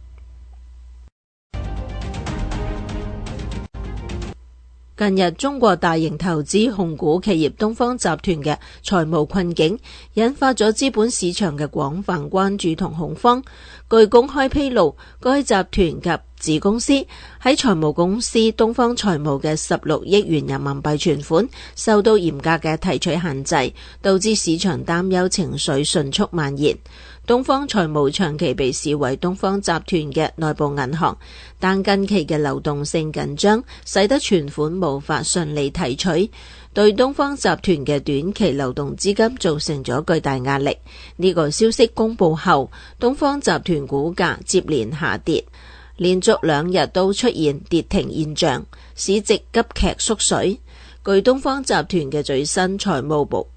近日，中國大型投資控股企業東方集團嘅財務困境，引發咗資本市場嘅廣泛關注同恐慌。據公開披露，該集團及子公司喺財務公司東方財務嘅十六億元人民幣存款受到嚴格嘅提取限制，導致市場擔憂情緒迅速蔓延。東方財務長期被視為東方集團嘅內部銀行，但近期嘅流動性緊張，使得存款無法順利提取，對東方集團嘅短期流動資金造成咗巨大壓力。呢個消息公布後，東方集團股價接連下跌，連續兩日都出現跌停現象，市值急劇縮水。據東方集團嘅最新財務部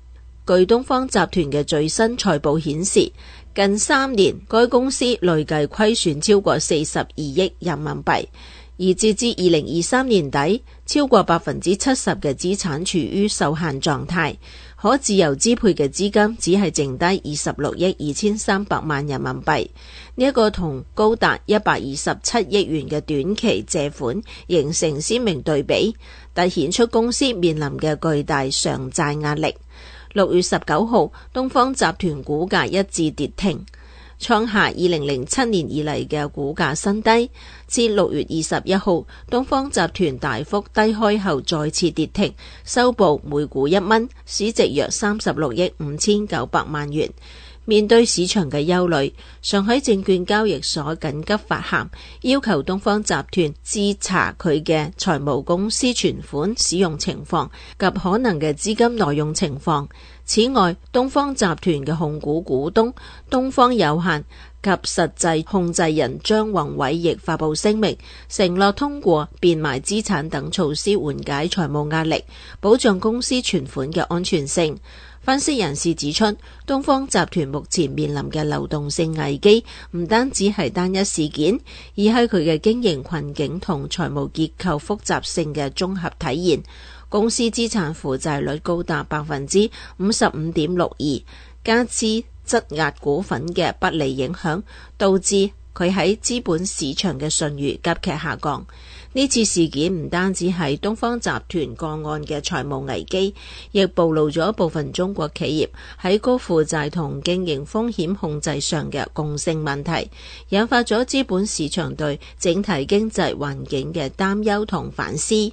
據東方集團嘅最新財報顯示，近三年該公司累計虧損超過四十二億人民幣，而截至二零二三年底，超過百分之七十嘅資產處於受限狀態，可自由支配嘅資金只係剩低二十六億二千三百萬人民幣。呢一個同高達一百二十七億元嘅短期借款形成鮮明對比，凸顯出公司面臨嘅巨大償債壓力。六月十九號，東方集團股價一致跌停，創下二零零七年以嚟嘅股價新低。至六月二十一號，東方集團大幅低開後再次跌停，收報每股一蚊，市值約三十六億五千九百萬元。面對市場嘅憂慮，上海證券交易所緊急發函，要求東方集團自查佢嘅財務公司存款使用情況及可能嘅資金挪用情況。此外，東方集團嘅控股股東東方有限及實際控制人張宏偉亦發布聲明，承諾通過變賣資產等措施緩解財務壓力，保障公司存款嘅安全性。分析人士指出，東方集團目前面臨嘅流動性危機唔單止係單一事件，而係佢嘅經營困境同財務結構複雜性嘅綜合體現。公司資產負債率高達百分之五十五點六二，加之質押股份嘅不利影響，導致佢喺資本市場嘅信譽急劇下降。呢次事件唔單止係東方集團個案嘅財務危機，亦暴露咗部分中國企業喺高負債同經營風險控制上嘅共性問題，引發咗資本市場對整體經濟環境嘅擔憂同反思。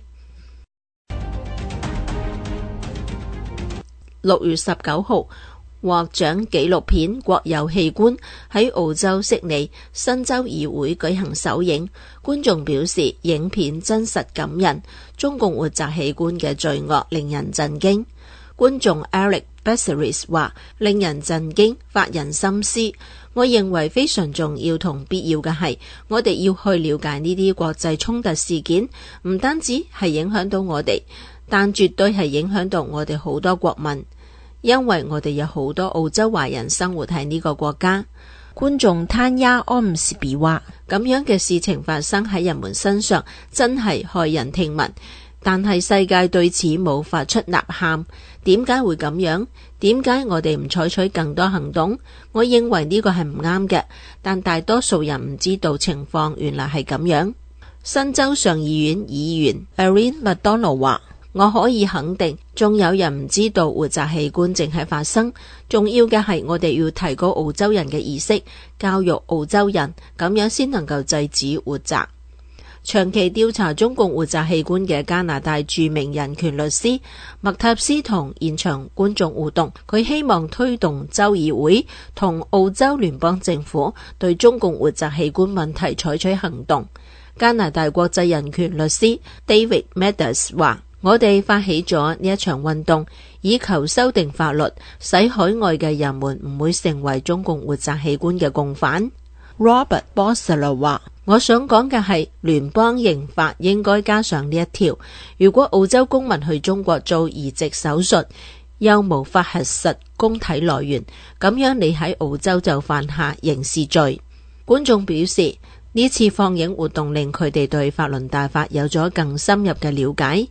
六月十九號，獲獎紀錄片《國有器官》喺澳洲悉尼新州議會舉行首映，觀眾表示影片真實感人，中共活摘器官嘅罪惡令人震驚。觀眾 Eric Becerris 話：令人震驚，發人深思。我認為非常重要同必要嘅係，我哋要去了解呢啲國際衝突事件，唔單止係影響到我哋，但絕對係影響到我哋好多國民。因為我哋有好多澳洲華人生活喺呢個國家。 觀眾攤丫安姆斯比話： 咁樣嘅事情發生喺人們身上，真係駭人聽聞。但係世界對此冇發出吶喊，點解會咁樣？點解我哋唔採取更多行動？我認為呢個係唔啱嘅，但大多數人唔知道情況原來係咁樣。新州上議院議員 Erin McDonald 話：我可以肯定，仲有人唔知道活摘器官正喺發生。重要嘅係我哋要提高澳洲人嘅意識，教育澳洲人，咁樣先能夠制止活摘。長期調查中共活摘器官嘅加拿大著名人權律師麥塔斯同現場觀眾互動，佢希望推動州議會同澳洲聯邦政府對中共活摘器官問題採取行動。加拿大國際人權律師 David Meadows 話：我哋發起咗呢一場運動，以求修訂法律，使海外嘅人們唔會成為中共活摘器官嘅共犯。 Robert Bossler 話： 我想講嘅係聯邦刑法應該加上呢一條，如果澳洲公民去中國做移植手術，又無法核實供體來源，咁樣你喺澳洲就犯下刑事罪。觀眾表示，呢次放映活動令佢哋對法輪大法有咗更深入嘅了解。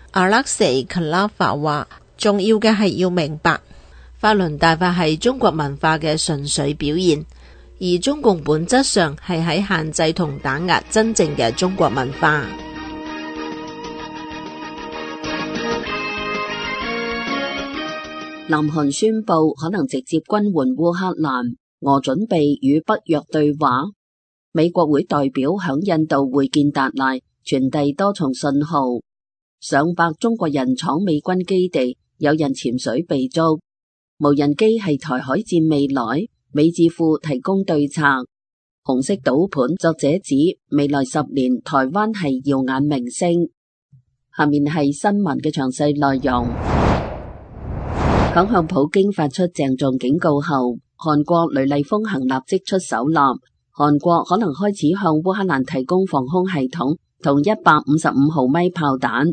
Alexei Kalava 話：重要嘅係要明白， 法輪大法係中國文化嘅純粹表現，而中共本質上係喺限制同打壓真正嘅中國文化。 南韓宣布可能直接軍援烏克蘭，俄準備與北約對話。美國會代表響印度會見達賴，傳遞多重信號。上百中國人闖美軍基地，有人潛水被捉。無人機係台海戰未來，美智庫提供對策。紅色賭盤作者指未來十年台灣係耀眼明星。下面係新聞嘅詳細內容。響向普京發出鄭重警告後，韓國雷厲風行立即出手立，韓國可能開始向烏克蘭提供防空系統同一百五十五毫米炮彈。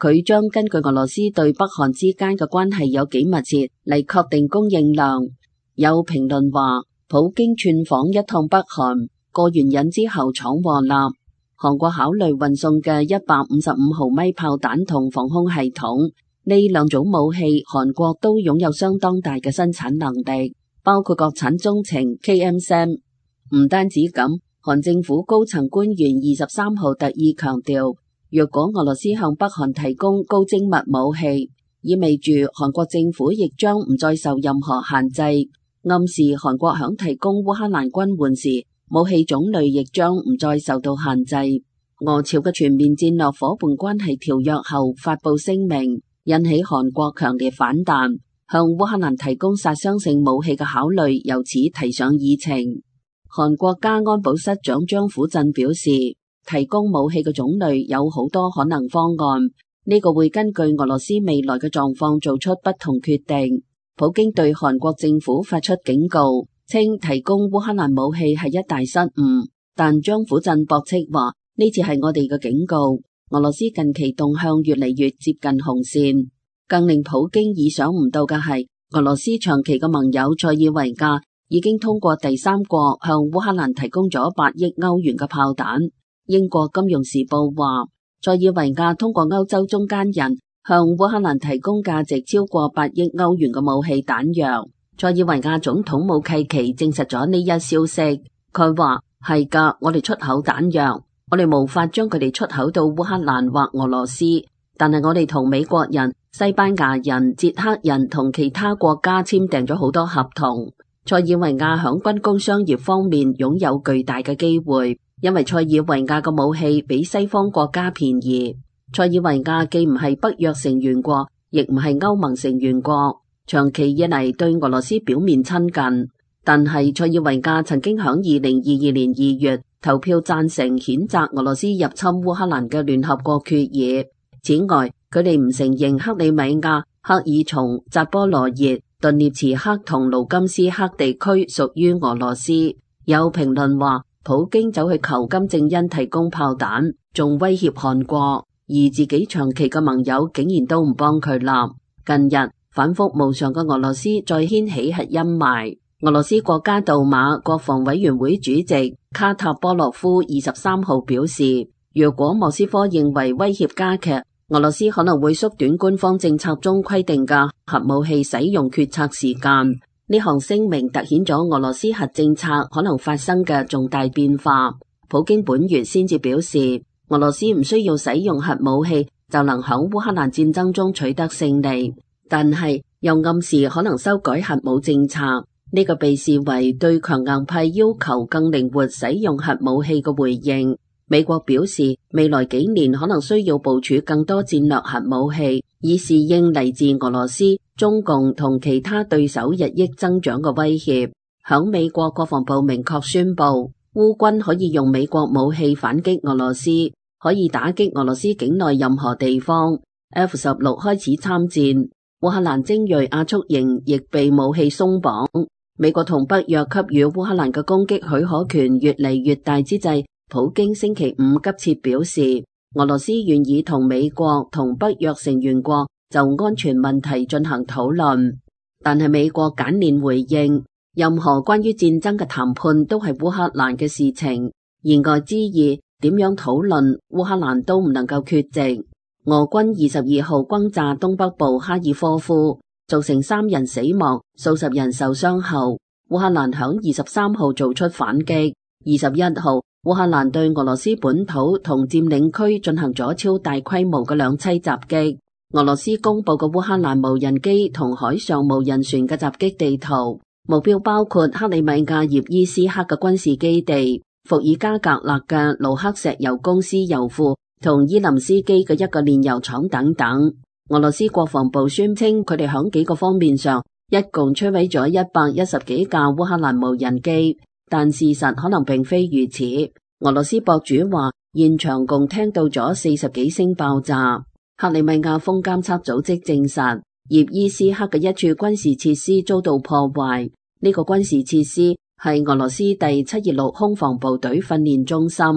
佢將根據俄羅斯對北韓之間嘅關係有幾密切嚟確定供應量。有評論話，普京串訪一趟北韓，過完癮之後闖禍啦。韓國考慮運送嘅一百五十五毫米炮彈同防空系統，呢兩種武器韓國都擁有相當大嘅生產能力，包括國產中程 K M 三。唔單止咁，韓政府高層官員二十三號特意強調，若果俄羅斯向北韓提供高精密武器，意味住韓國政府亦將唔再受任何限制，暗示韓國響提供烏克蘭軍援時，武器種類亦將唔再受到限制。俄朝嘅全面戰略夥伴關係條約後發布聲明，引起韓國強烈反彈，向烏克蘭提供殺傷性武器嘅考慮由此提上議程。韓國家安保室長張虎鎮表示，提供武器嘅種類有好多可能方案，呢個會根據俄羅斯未來嘅狀況做出不同決定。普京對韓國政府發出警告，稱提供烏克蘭武器係一大失誤，但張虎鎮駁斥話，呢次係我哋嘅警告。俄羅斯近期動向越嚟越接近紅線，更令普京意想唔到嘅係，俄羅斯長期嘅盟友塞爾維亞已經通過第三國向烏克蘭提供咗八億歐元嘅炮彈。英國金融時報話，塞爾維亞通過歐洲中間人向烏克蘭提供價值超過八億歐元嘅武器彈藥。塞爾維亞總統武契奇證實咗呢一消息，佢話係噶，我哋出口彈藥，我哋無法將佢哋出口到烏克蘭或俄羅斯，但係我哋同美國人、西班牙人、捷克人同其他國家簽訂咗好多合同。塞爾維亞響軍工商業方面擁有巨大嘅機會，因為塞爾維亞嘅武器比西方國家便宜。塞爾維亞既唔係北約成員國，亦唔係歐盟成員國，長期以嚟對俄羅斯表面親近。但係塞爾維亞曾經響二零二二年二月投票贊成譴責俄羅斯入侵烏克蘭嘅聯合國決議。此外，佢哋唔承認克里米亞、克爾松、扎波羅熱、頓涅茨克同盧甘斯克地區屬於俄羅斯。有評論話，普京走去求金正恩提供炮彈，仲威脅韓國，而自己長期嘅盟友竟然都唔幫佢立。近日反覆無常嘅俄羅斯再掀起核陰霾。俄羅斯國家杜馬國防委員會主席卡塔波洛夫二十三號表示，如果莫斯科認為威脅加劇，俄羅斯可能會縮短官方政策中規定嘅核武器使用決策時間。呢項聲明凸顯咗俄羅斯核政策可能發生嘅重大變化。普京本月先至表示，俄羅斯唔需要使用核武器就能響烏克蘭戰爭中取得勝利，但係又暗示可能修改核武政策。呢個被視為對強硬派要求更靈活使用核武器嘅回應。美國表示，未來幾年可能需要部署更多戰略核武器，以適應嚟自俄羅斯、中共同其他對手日益增長嘅威脅。響美國國防部明確宣布，烏軍可以用美國武器反擊俄羅斯，可以打擊俄羅斯境內任何地方。F 十六開始參戰，烏克蘭精銳亞速營亦被武器鬆綁。美國同北約給予烏克蘭嘅攻擊許可權越嚟越大之際，普京星期五急切表示，俄羅斯願意同美國同北約成員國就安全問題進行討論，但係美國簡練回應，任何關於戰爭嘅談判都係烏克蘭嘅事情，言外之意，點樣討論烏克蘭都唔能夠缺席。俄軍二十二號轟炸東北部哈爾科夫，造成三人死亡、數十人受傷後，烏克蘭響二十三號做出反擊。二十一號，烏克蘭對俄羅斯本土同佔領區進行咗超大規模嘅兩棲襲擊。俄羅斯公布嘅烏克蘭無人機同海上無人船嘅襲擊地圖，目標包括克里米亞葉伊斯克嘅軍事基地、伏爾加格勒嘅盧克石油公司油庫同伊林斯基嘅一個煉油廠等等。俄羅斯國防部宣稱，佢哋響幾個方面上一共摧毀咗一百一十幾架烏克蘭無人機，但事實可能並非如此。俄羅斯博主話，現場共聽到咗四十幾聲爆炸。克里米亞風監測組織證實，葉伊斯克嘅一處軍事設施遭到破壞。呢個軍事設施係俄羅斯第七二六空防部隊訓練中心。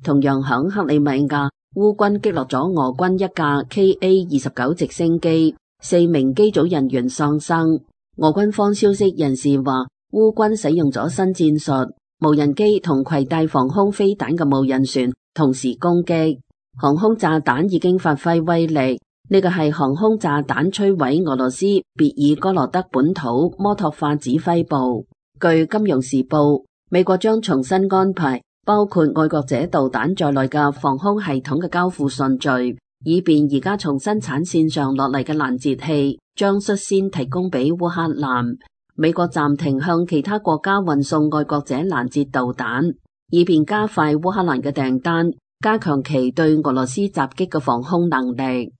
同樣響克里米亞，烏軍擊落咗俄軍一架 K A 二十九直升機，四名機組人員喪生。俄軍方消息人士話，烏軍使用咗新戰術，無人機同攜帶防空飛彈嘅無人船同時攻擊，航空炸彈已經發揮威力。呢個係航空炸彈摧毀俄羅斯別爾哥羅德本土摩托化指揮部。據金融時報，美國將重新安排包括愛國者導彈在內嘅防空系統嘅交付順序，以便而家從生產線上落嚟嘅攔截器將率先提供俾烏克蘭。美國暫停向其他國家運送愛國者攔截導彈，以便加快烏克蘭嘅訂單，加強其對俄羅斯襲擊嘅防空能力。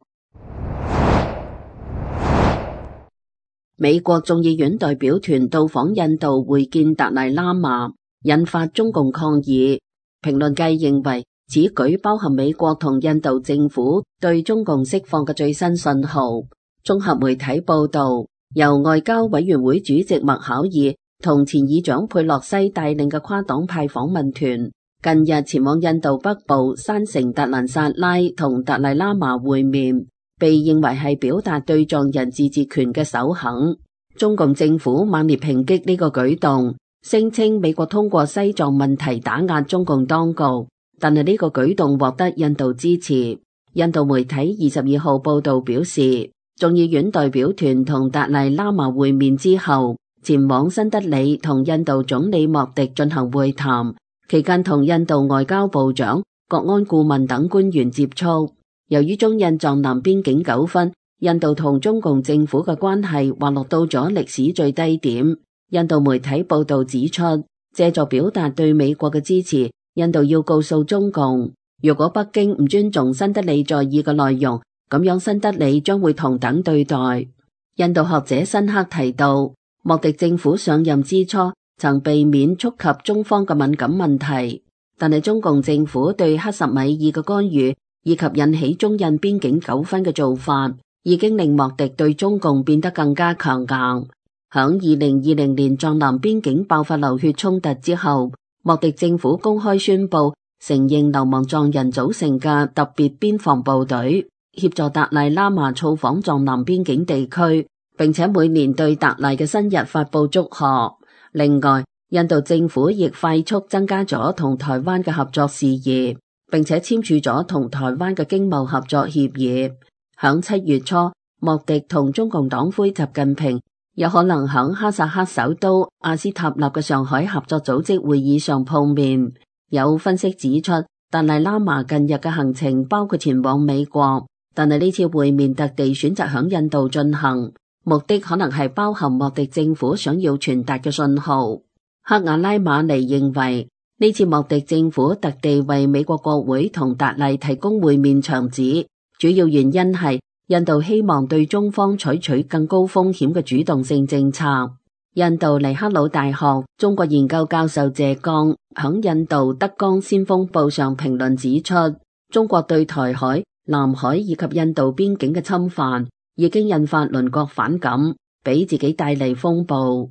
美國眾議院代表團到訪印度會見達賴喇嘛，引發中共抗議。評論界認為此舉包含美國同印度政府對中共釋放嘅最新信號。綜合媒體報道，由外交委員會主席麥考爾同前議長佩洛西帶領嘅跨黨派訪問團，近日前往印度北部山城達蘭薩拉同達賴喇嘛會面，被認為係表達對藏人自治權嘅首肯。中共政府猛烈抨擊呢個舉動，聲稱美國通過西藏問題打壓中共當局，但係呢個舉動獲得印度支持。印度媒體二十二號報道表示，眾議院代表團同達賴喇嘛會面之後，前往新德里同印度總理莫迪進行會談，期間同印度外交部長、國安顧問等官員接觸。由於中印藏南邊境糾紛，印度同中共政府嘅關係滑落到咗歷史最低點。印度媒體報道指出，借助表達對美國嘅支持，印度要告訴中共，如果北京唔尊重新德里在意嘅內容，咁樣新德里將會同等對待。印度學者辛克提到，莫迪政府上任之初曾避免觸及中方嘅敏感問題，但係中共政府對克什米爾嘅干預以及引起中印邊境糾紛嘅做法，已經令莫迪對中共變得更加強硬。響二零二零年藏南邊境爆發流血衝突之後，莫迪政府公開宣布承認流亡藏人組成嘅特別邊防部隊，協助達賴喇嘛造訪藏南邊境地區，並且每年對達賴嘅生日發佈祝賀。另外，印度政府亦快速增加咗同台灣嘅合作事宜，並且簽署咗同台灣嘅經貿合作協議。響七月初，莫迪同中共黨魁習近平有可能響哈薩克首都阿斯塔納嘅上海合作組織會議上碰面。有分析指出，達賴喇嘛近日嘅行程包括前往美國，但係呢次會面特地選擇響印度進行，目的可能係包含莫迪政府想要傳達嘅信號。克瓦拉馬尼認為，呢次莫迪政府特地為美國國會同達賴提供會面場址，主要原因係印度希望對中方採取更高風險嘅主動性政策。印度尼赫魯大學中國研究教授謝剛響印度德江先鋒報上評論指出，中國對台海、南海以及印度邊境嘅侵犯已經引發鄰國反感，俾自己帶嚟風暴。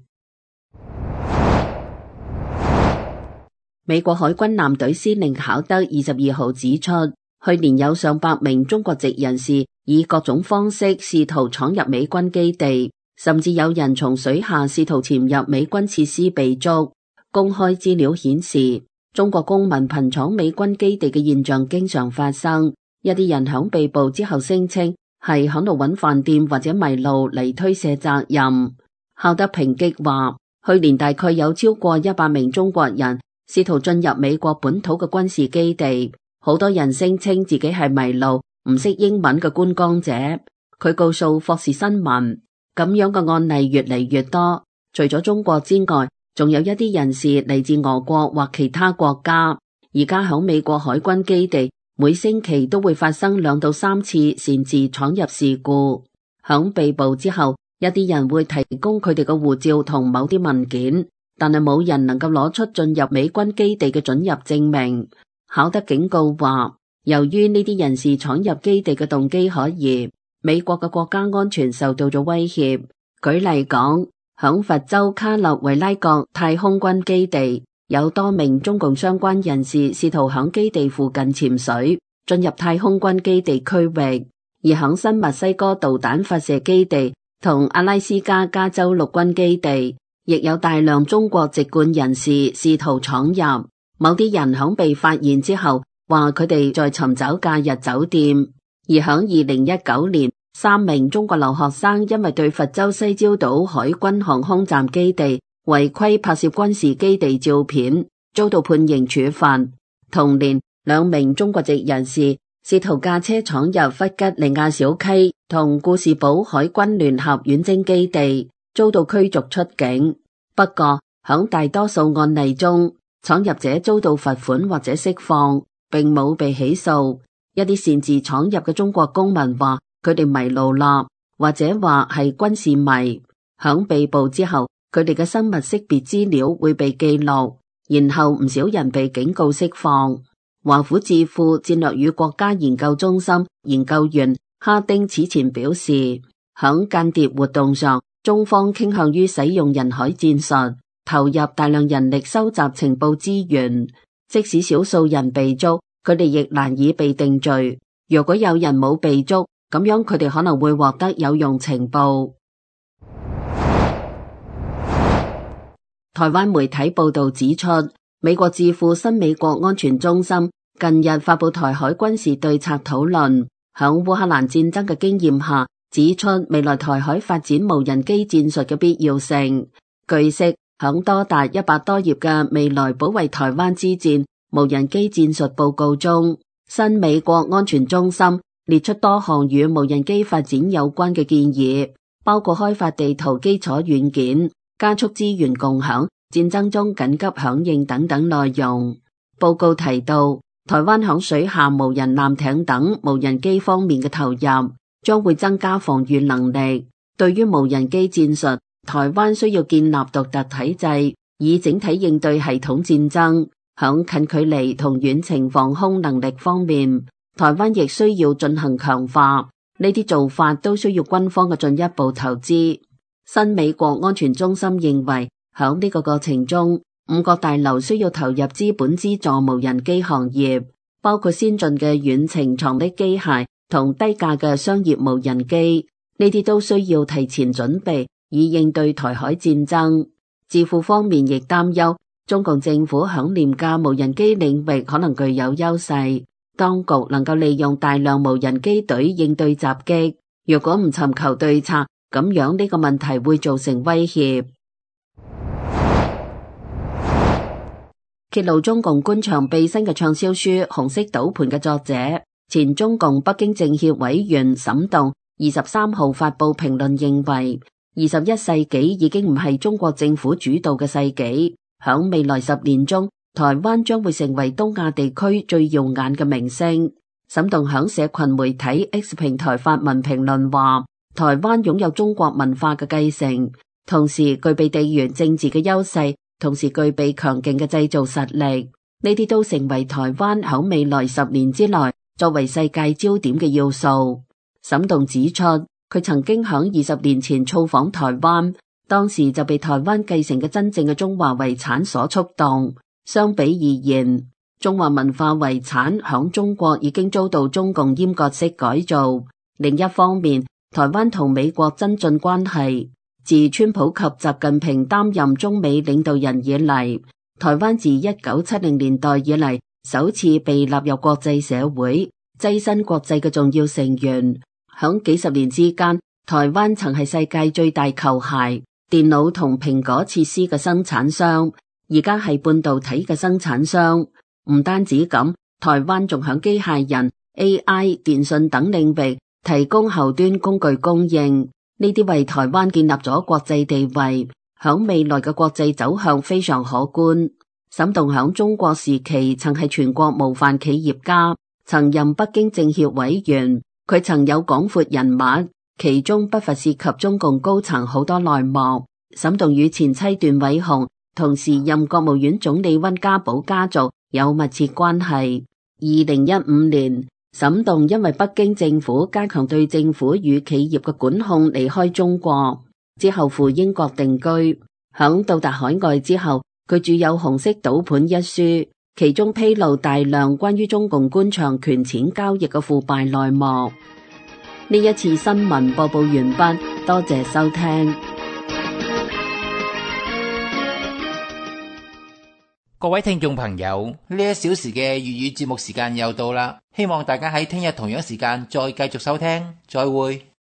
美國海軍艦隊司令考德二十二號指出，去年有上百名中國籍人士以各種方式試圖闖入美軍基地，甚至有人從水下試圖潛入美軍設施被捉。公開資料顯示，中國公民頻闖美軍基地嘅現象經常發生。一啲人響被捕之後聲稱係響度揾飯店或者迷路嚟推卸責任。考德抨擊話，去年大概有超過一百名中國人試圖進入美國本土嘅軍事基地，好多人聲稱自己係迷路、唔識英文嘅觀光者。佢告訴霍士新聞，咁樣嘅案例越嚟越多。除咗中國之外，仲有一啲人士嚟自俄國或其他國家。而家響美國海軍基地，每星期都會發生兩到三次擅自闖入事故。響被捕之後，一啲人會提供佢哋嘅護照同某啲文件，但係冇人能夠攞出進入美軍基地嘅准入證明。考德警告話，由於呢啲人士闖入基地嘅動機可疑，美國嘅國家安全受到咗威脅。舉例講，響佛州卡勒維拉國太空軍基地， 有多名中共相關人士試圖響基地附近潛水，進入太空軍基地區域，而響新墨西哥導彈發射基地同阿拉斯加加州陸軍基地，亦有大量中國籍貫人士試圖闖入。某啲人響被發現之後，話佢哋在尋找假日酒店。而響二零一九年，三名中國留學生因為對佛州西礁島海軍航空站基地違規拍攝軍事基地照片，遭到判刑處罰。同年，兩名中國籍人士試圖駕車闖入弗吉尼亞小溪同故事堡海軍聯合遠征基地，遭到驅逐出境。不過，響大多數案例中，闖入者遭到罰款或者釋放，並冇被起訴。一啲擅自闖入嘅中國公民話佢哋迷路啦，或者話係軍事迷。響被捕之後，佢哋嘅生物識別資料會被記錄，然後唔少人被警告釋放。華府智庫戰略與國家研究中心研究員哈丁此前表示，響間諜活動上，中方傾向於使用人海戰術，投入大量人力收集情報資源。即使少數人被捉，佢哋亦難以被定罪。如果有人冇被捉，咁樣佢哋可能會獲得有用情報。台灣媒體報道指出，美國智庫新美國安全中心近日發布台海軍事對策討論，響烏克蘭戰爭嘅經驗下，指出未來台海發展無人機戰術嘅必要性。據悉，響多達一百多頁嘅未來保衛台灣之戰無人機戰術報告中，新美國安全中心列出多項與無人機發展有關嘅建議，包括開發地圖基礎軟件、加速資源共享、戰爭中緊急響應等等內容。報告提到，台灣響水下無人艦艇等無人機方面嘅投入，將會增加防禦能力。對於無人機戰術，台灣需要建立獨特體制，以整體應對系統戰爭。響近距離同遠程防空能力方面，台灣亦需要進行強化。呢啲做法都需要軍方嘅進一步投資。新美國安全中心認為，響呢個過程中，五角大樓需要投入資本資助無人機行業，包括先進嘅遠程藏匿機械同低價嘅商業無人機。呢啲都需要提前準備，以應對台海戰爭。智庫方面亦擔憂，中共政府響廉價無人機領域可能具有優勢，當局能夠利用大量無人機隊應對襲擊。如果唔尋求對策，咁樣呢個問題會造成威脅。揭露中共官場秘辛嘅暢銷書《紅色賭盤》嘅作者，前中共北京政協委員沈棟二十三號發布評論，認為二十一世紀已經唔係中國政府主導嘅世紀，響未來十年中，台灣將會成為東亞地區最耀眼嘅明星。沈棟響社群媒體 X 平台發文評論話，台灣擁有中國文化嘅繼承，同時具備地緣政治嘅優勢，同時具備強勁嘅製造實力，呢啲都成為台灣響未來十年之內作為世界焦點嘅要素。沈棟指出，佢曾經響二十年前造訪台灣，當時就被台灣繼承嘅真正嘅中華遺產所觸動。相比而言，中華文化遺產響中國已經遭到中共閹割式改造。另一方面，台灣同美國增進關係。自川普及習近平擔任中美領導人以嚟，台灣自一九七零年代以嚟首次被納入國際社會，躋身國際嘅重要成員。響幾十年之間，台灣曾係世界最大球鞋、電腦同蘋果設施嘅生產商，而家係半導體嘅生產商。唔單止咁，台灣仲響機械人、A I、電信等領域提供後端工具供應，呢啲為台灣建立咗國際地位，響未來嘅國際走向非常可觀。沈棟響中國時期曾係全國模範企業家，曾任北京政協委員，佢曾有廣闊人脈，其中不乏涉及中共高層好多內幕。沈棟與前妻段偉雄同時任國務院總理溫家寶家族有密切關係。二零一五年，沈棟因為北京政府加強對政府與企業嘅管控離開中國，之後赴英國定居。響到達海外之後， 佢著有《紅色賭盤》一書，其中披露大量關於中共官場權錢交易嘅腐敗內幕。呢一次新聞播報完畢，多謝收聽。 各位聽眾朋友，呢一小時嘅粵語節目時間又到啦，希望大家喺聽日同樣時間再繼續收聽，再會。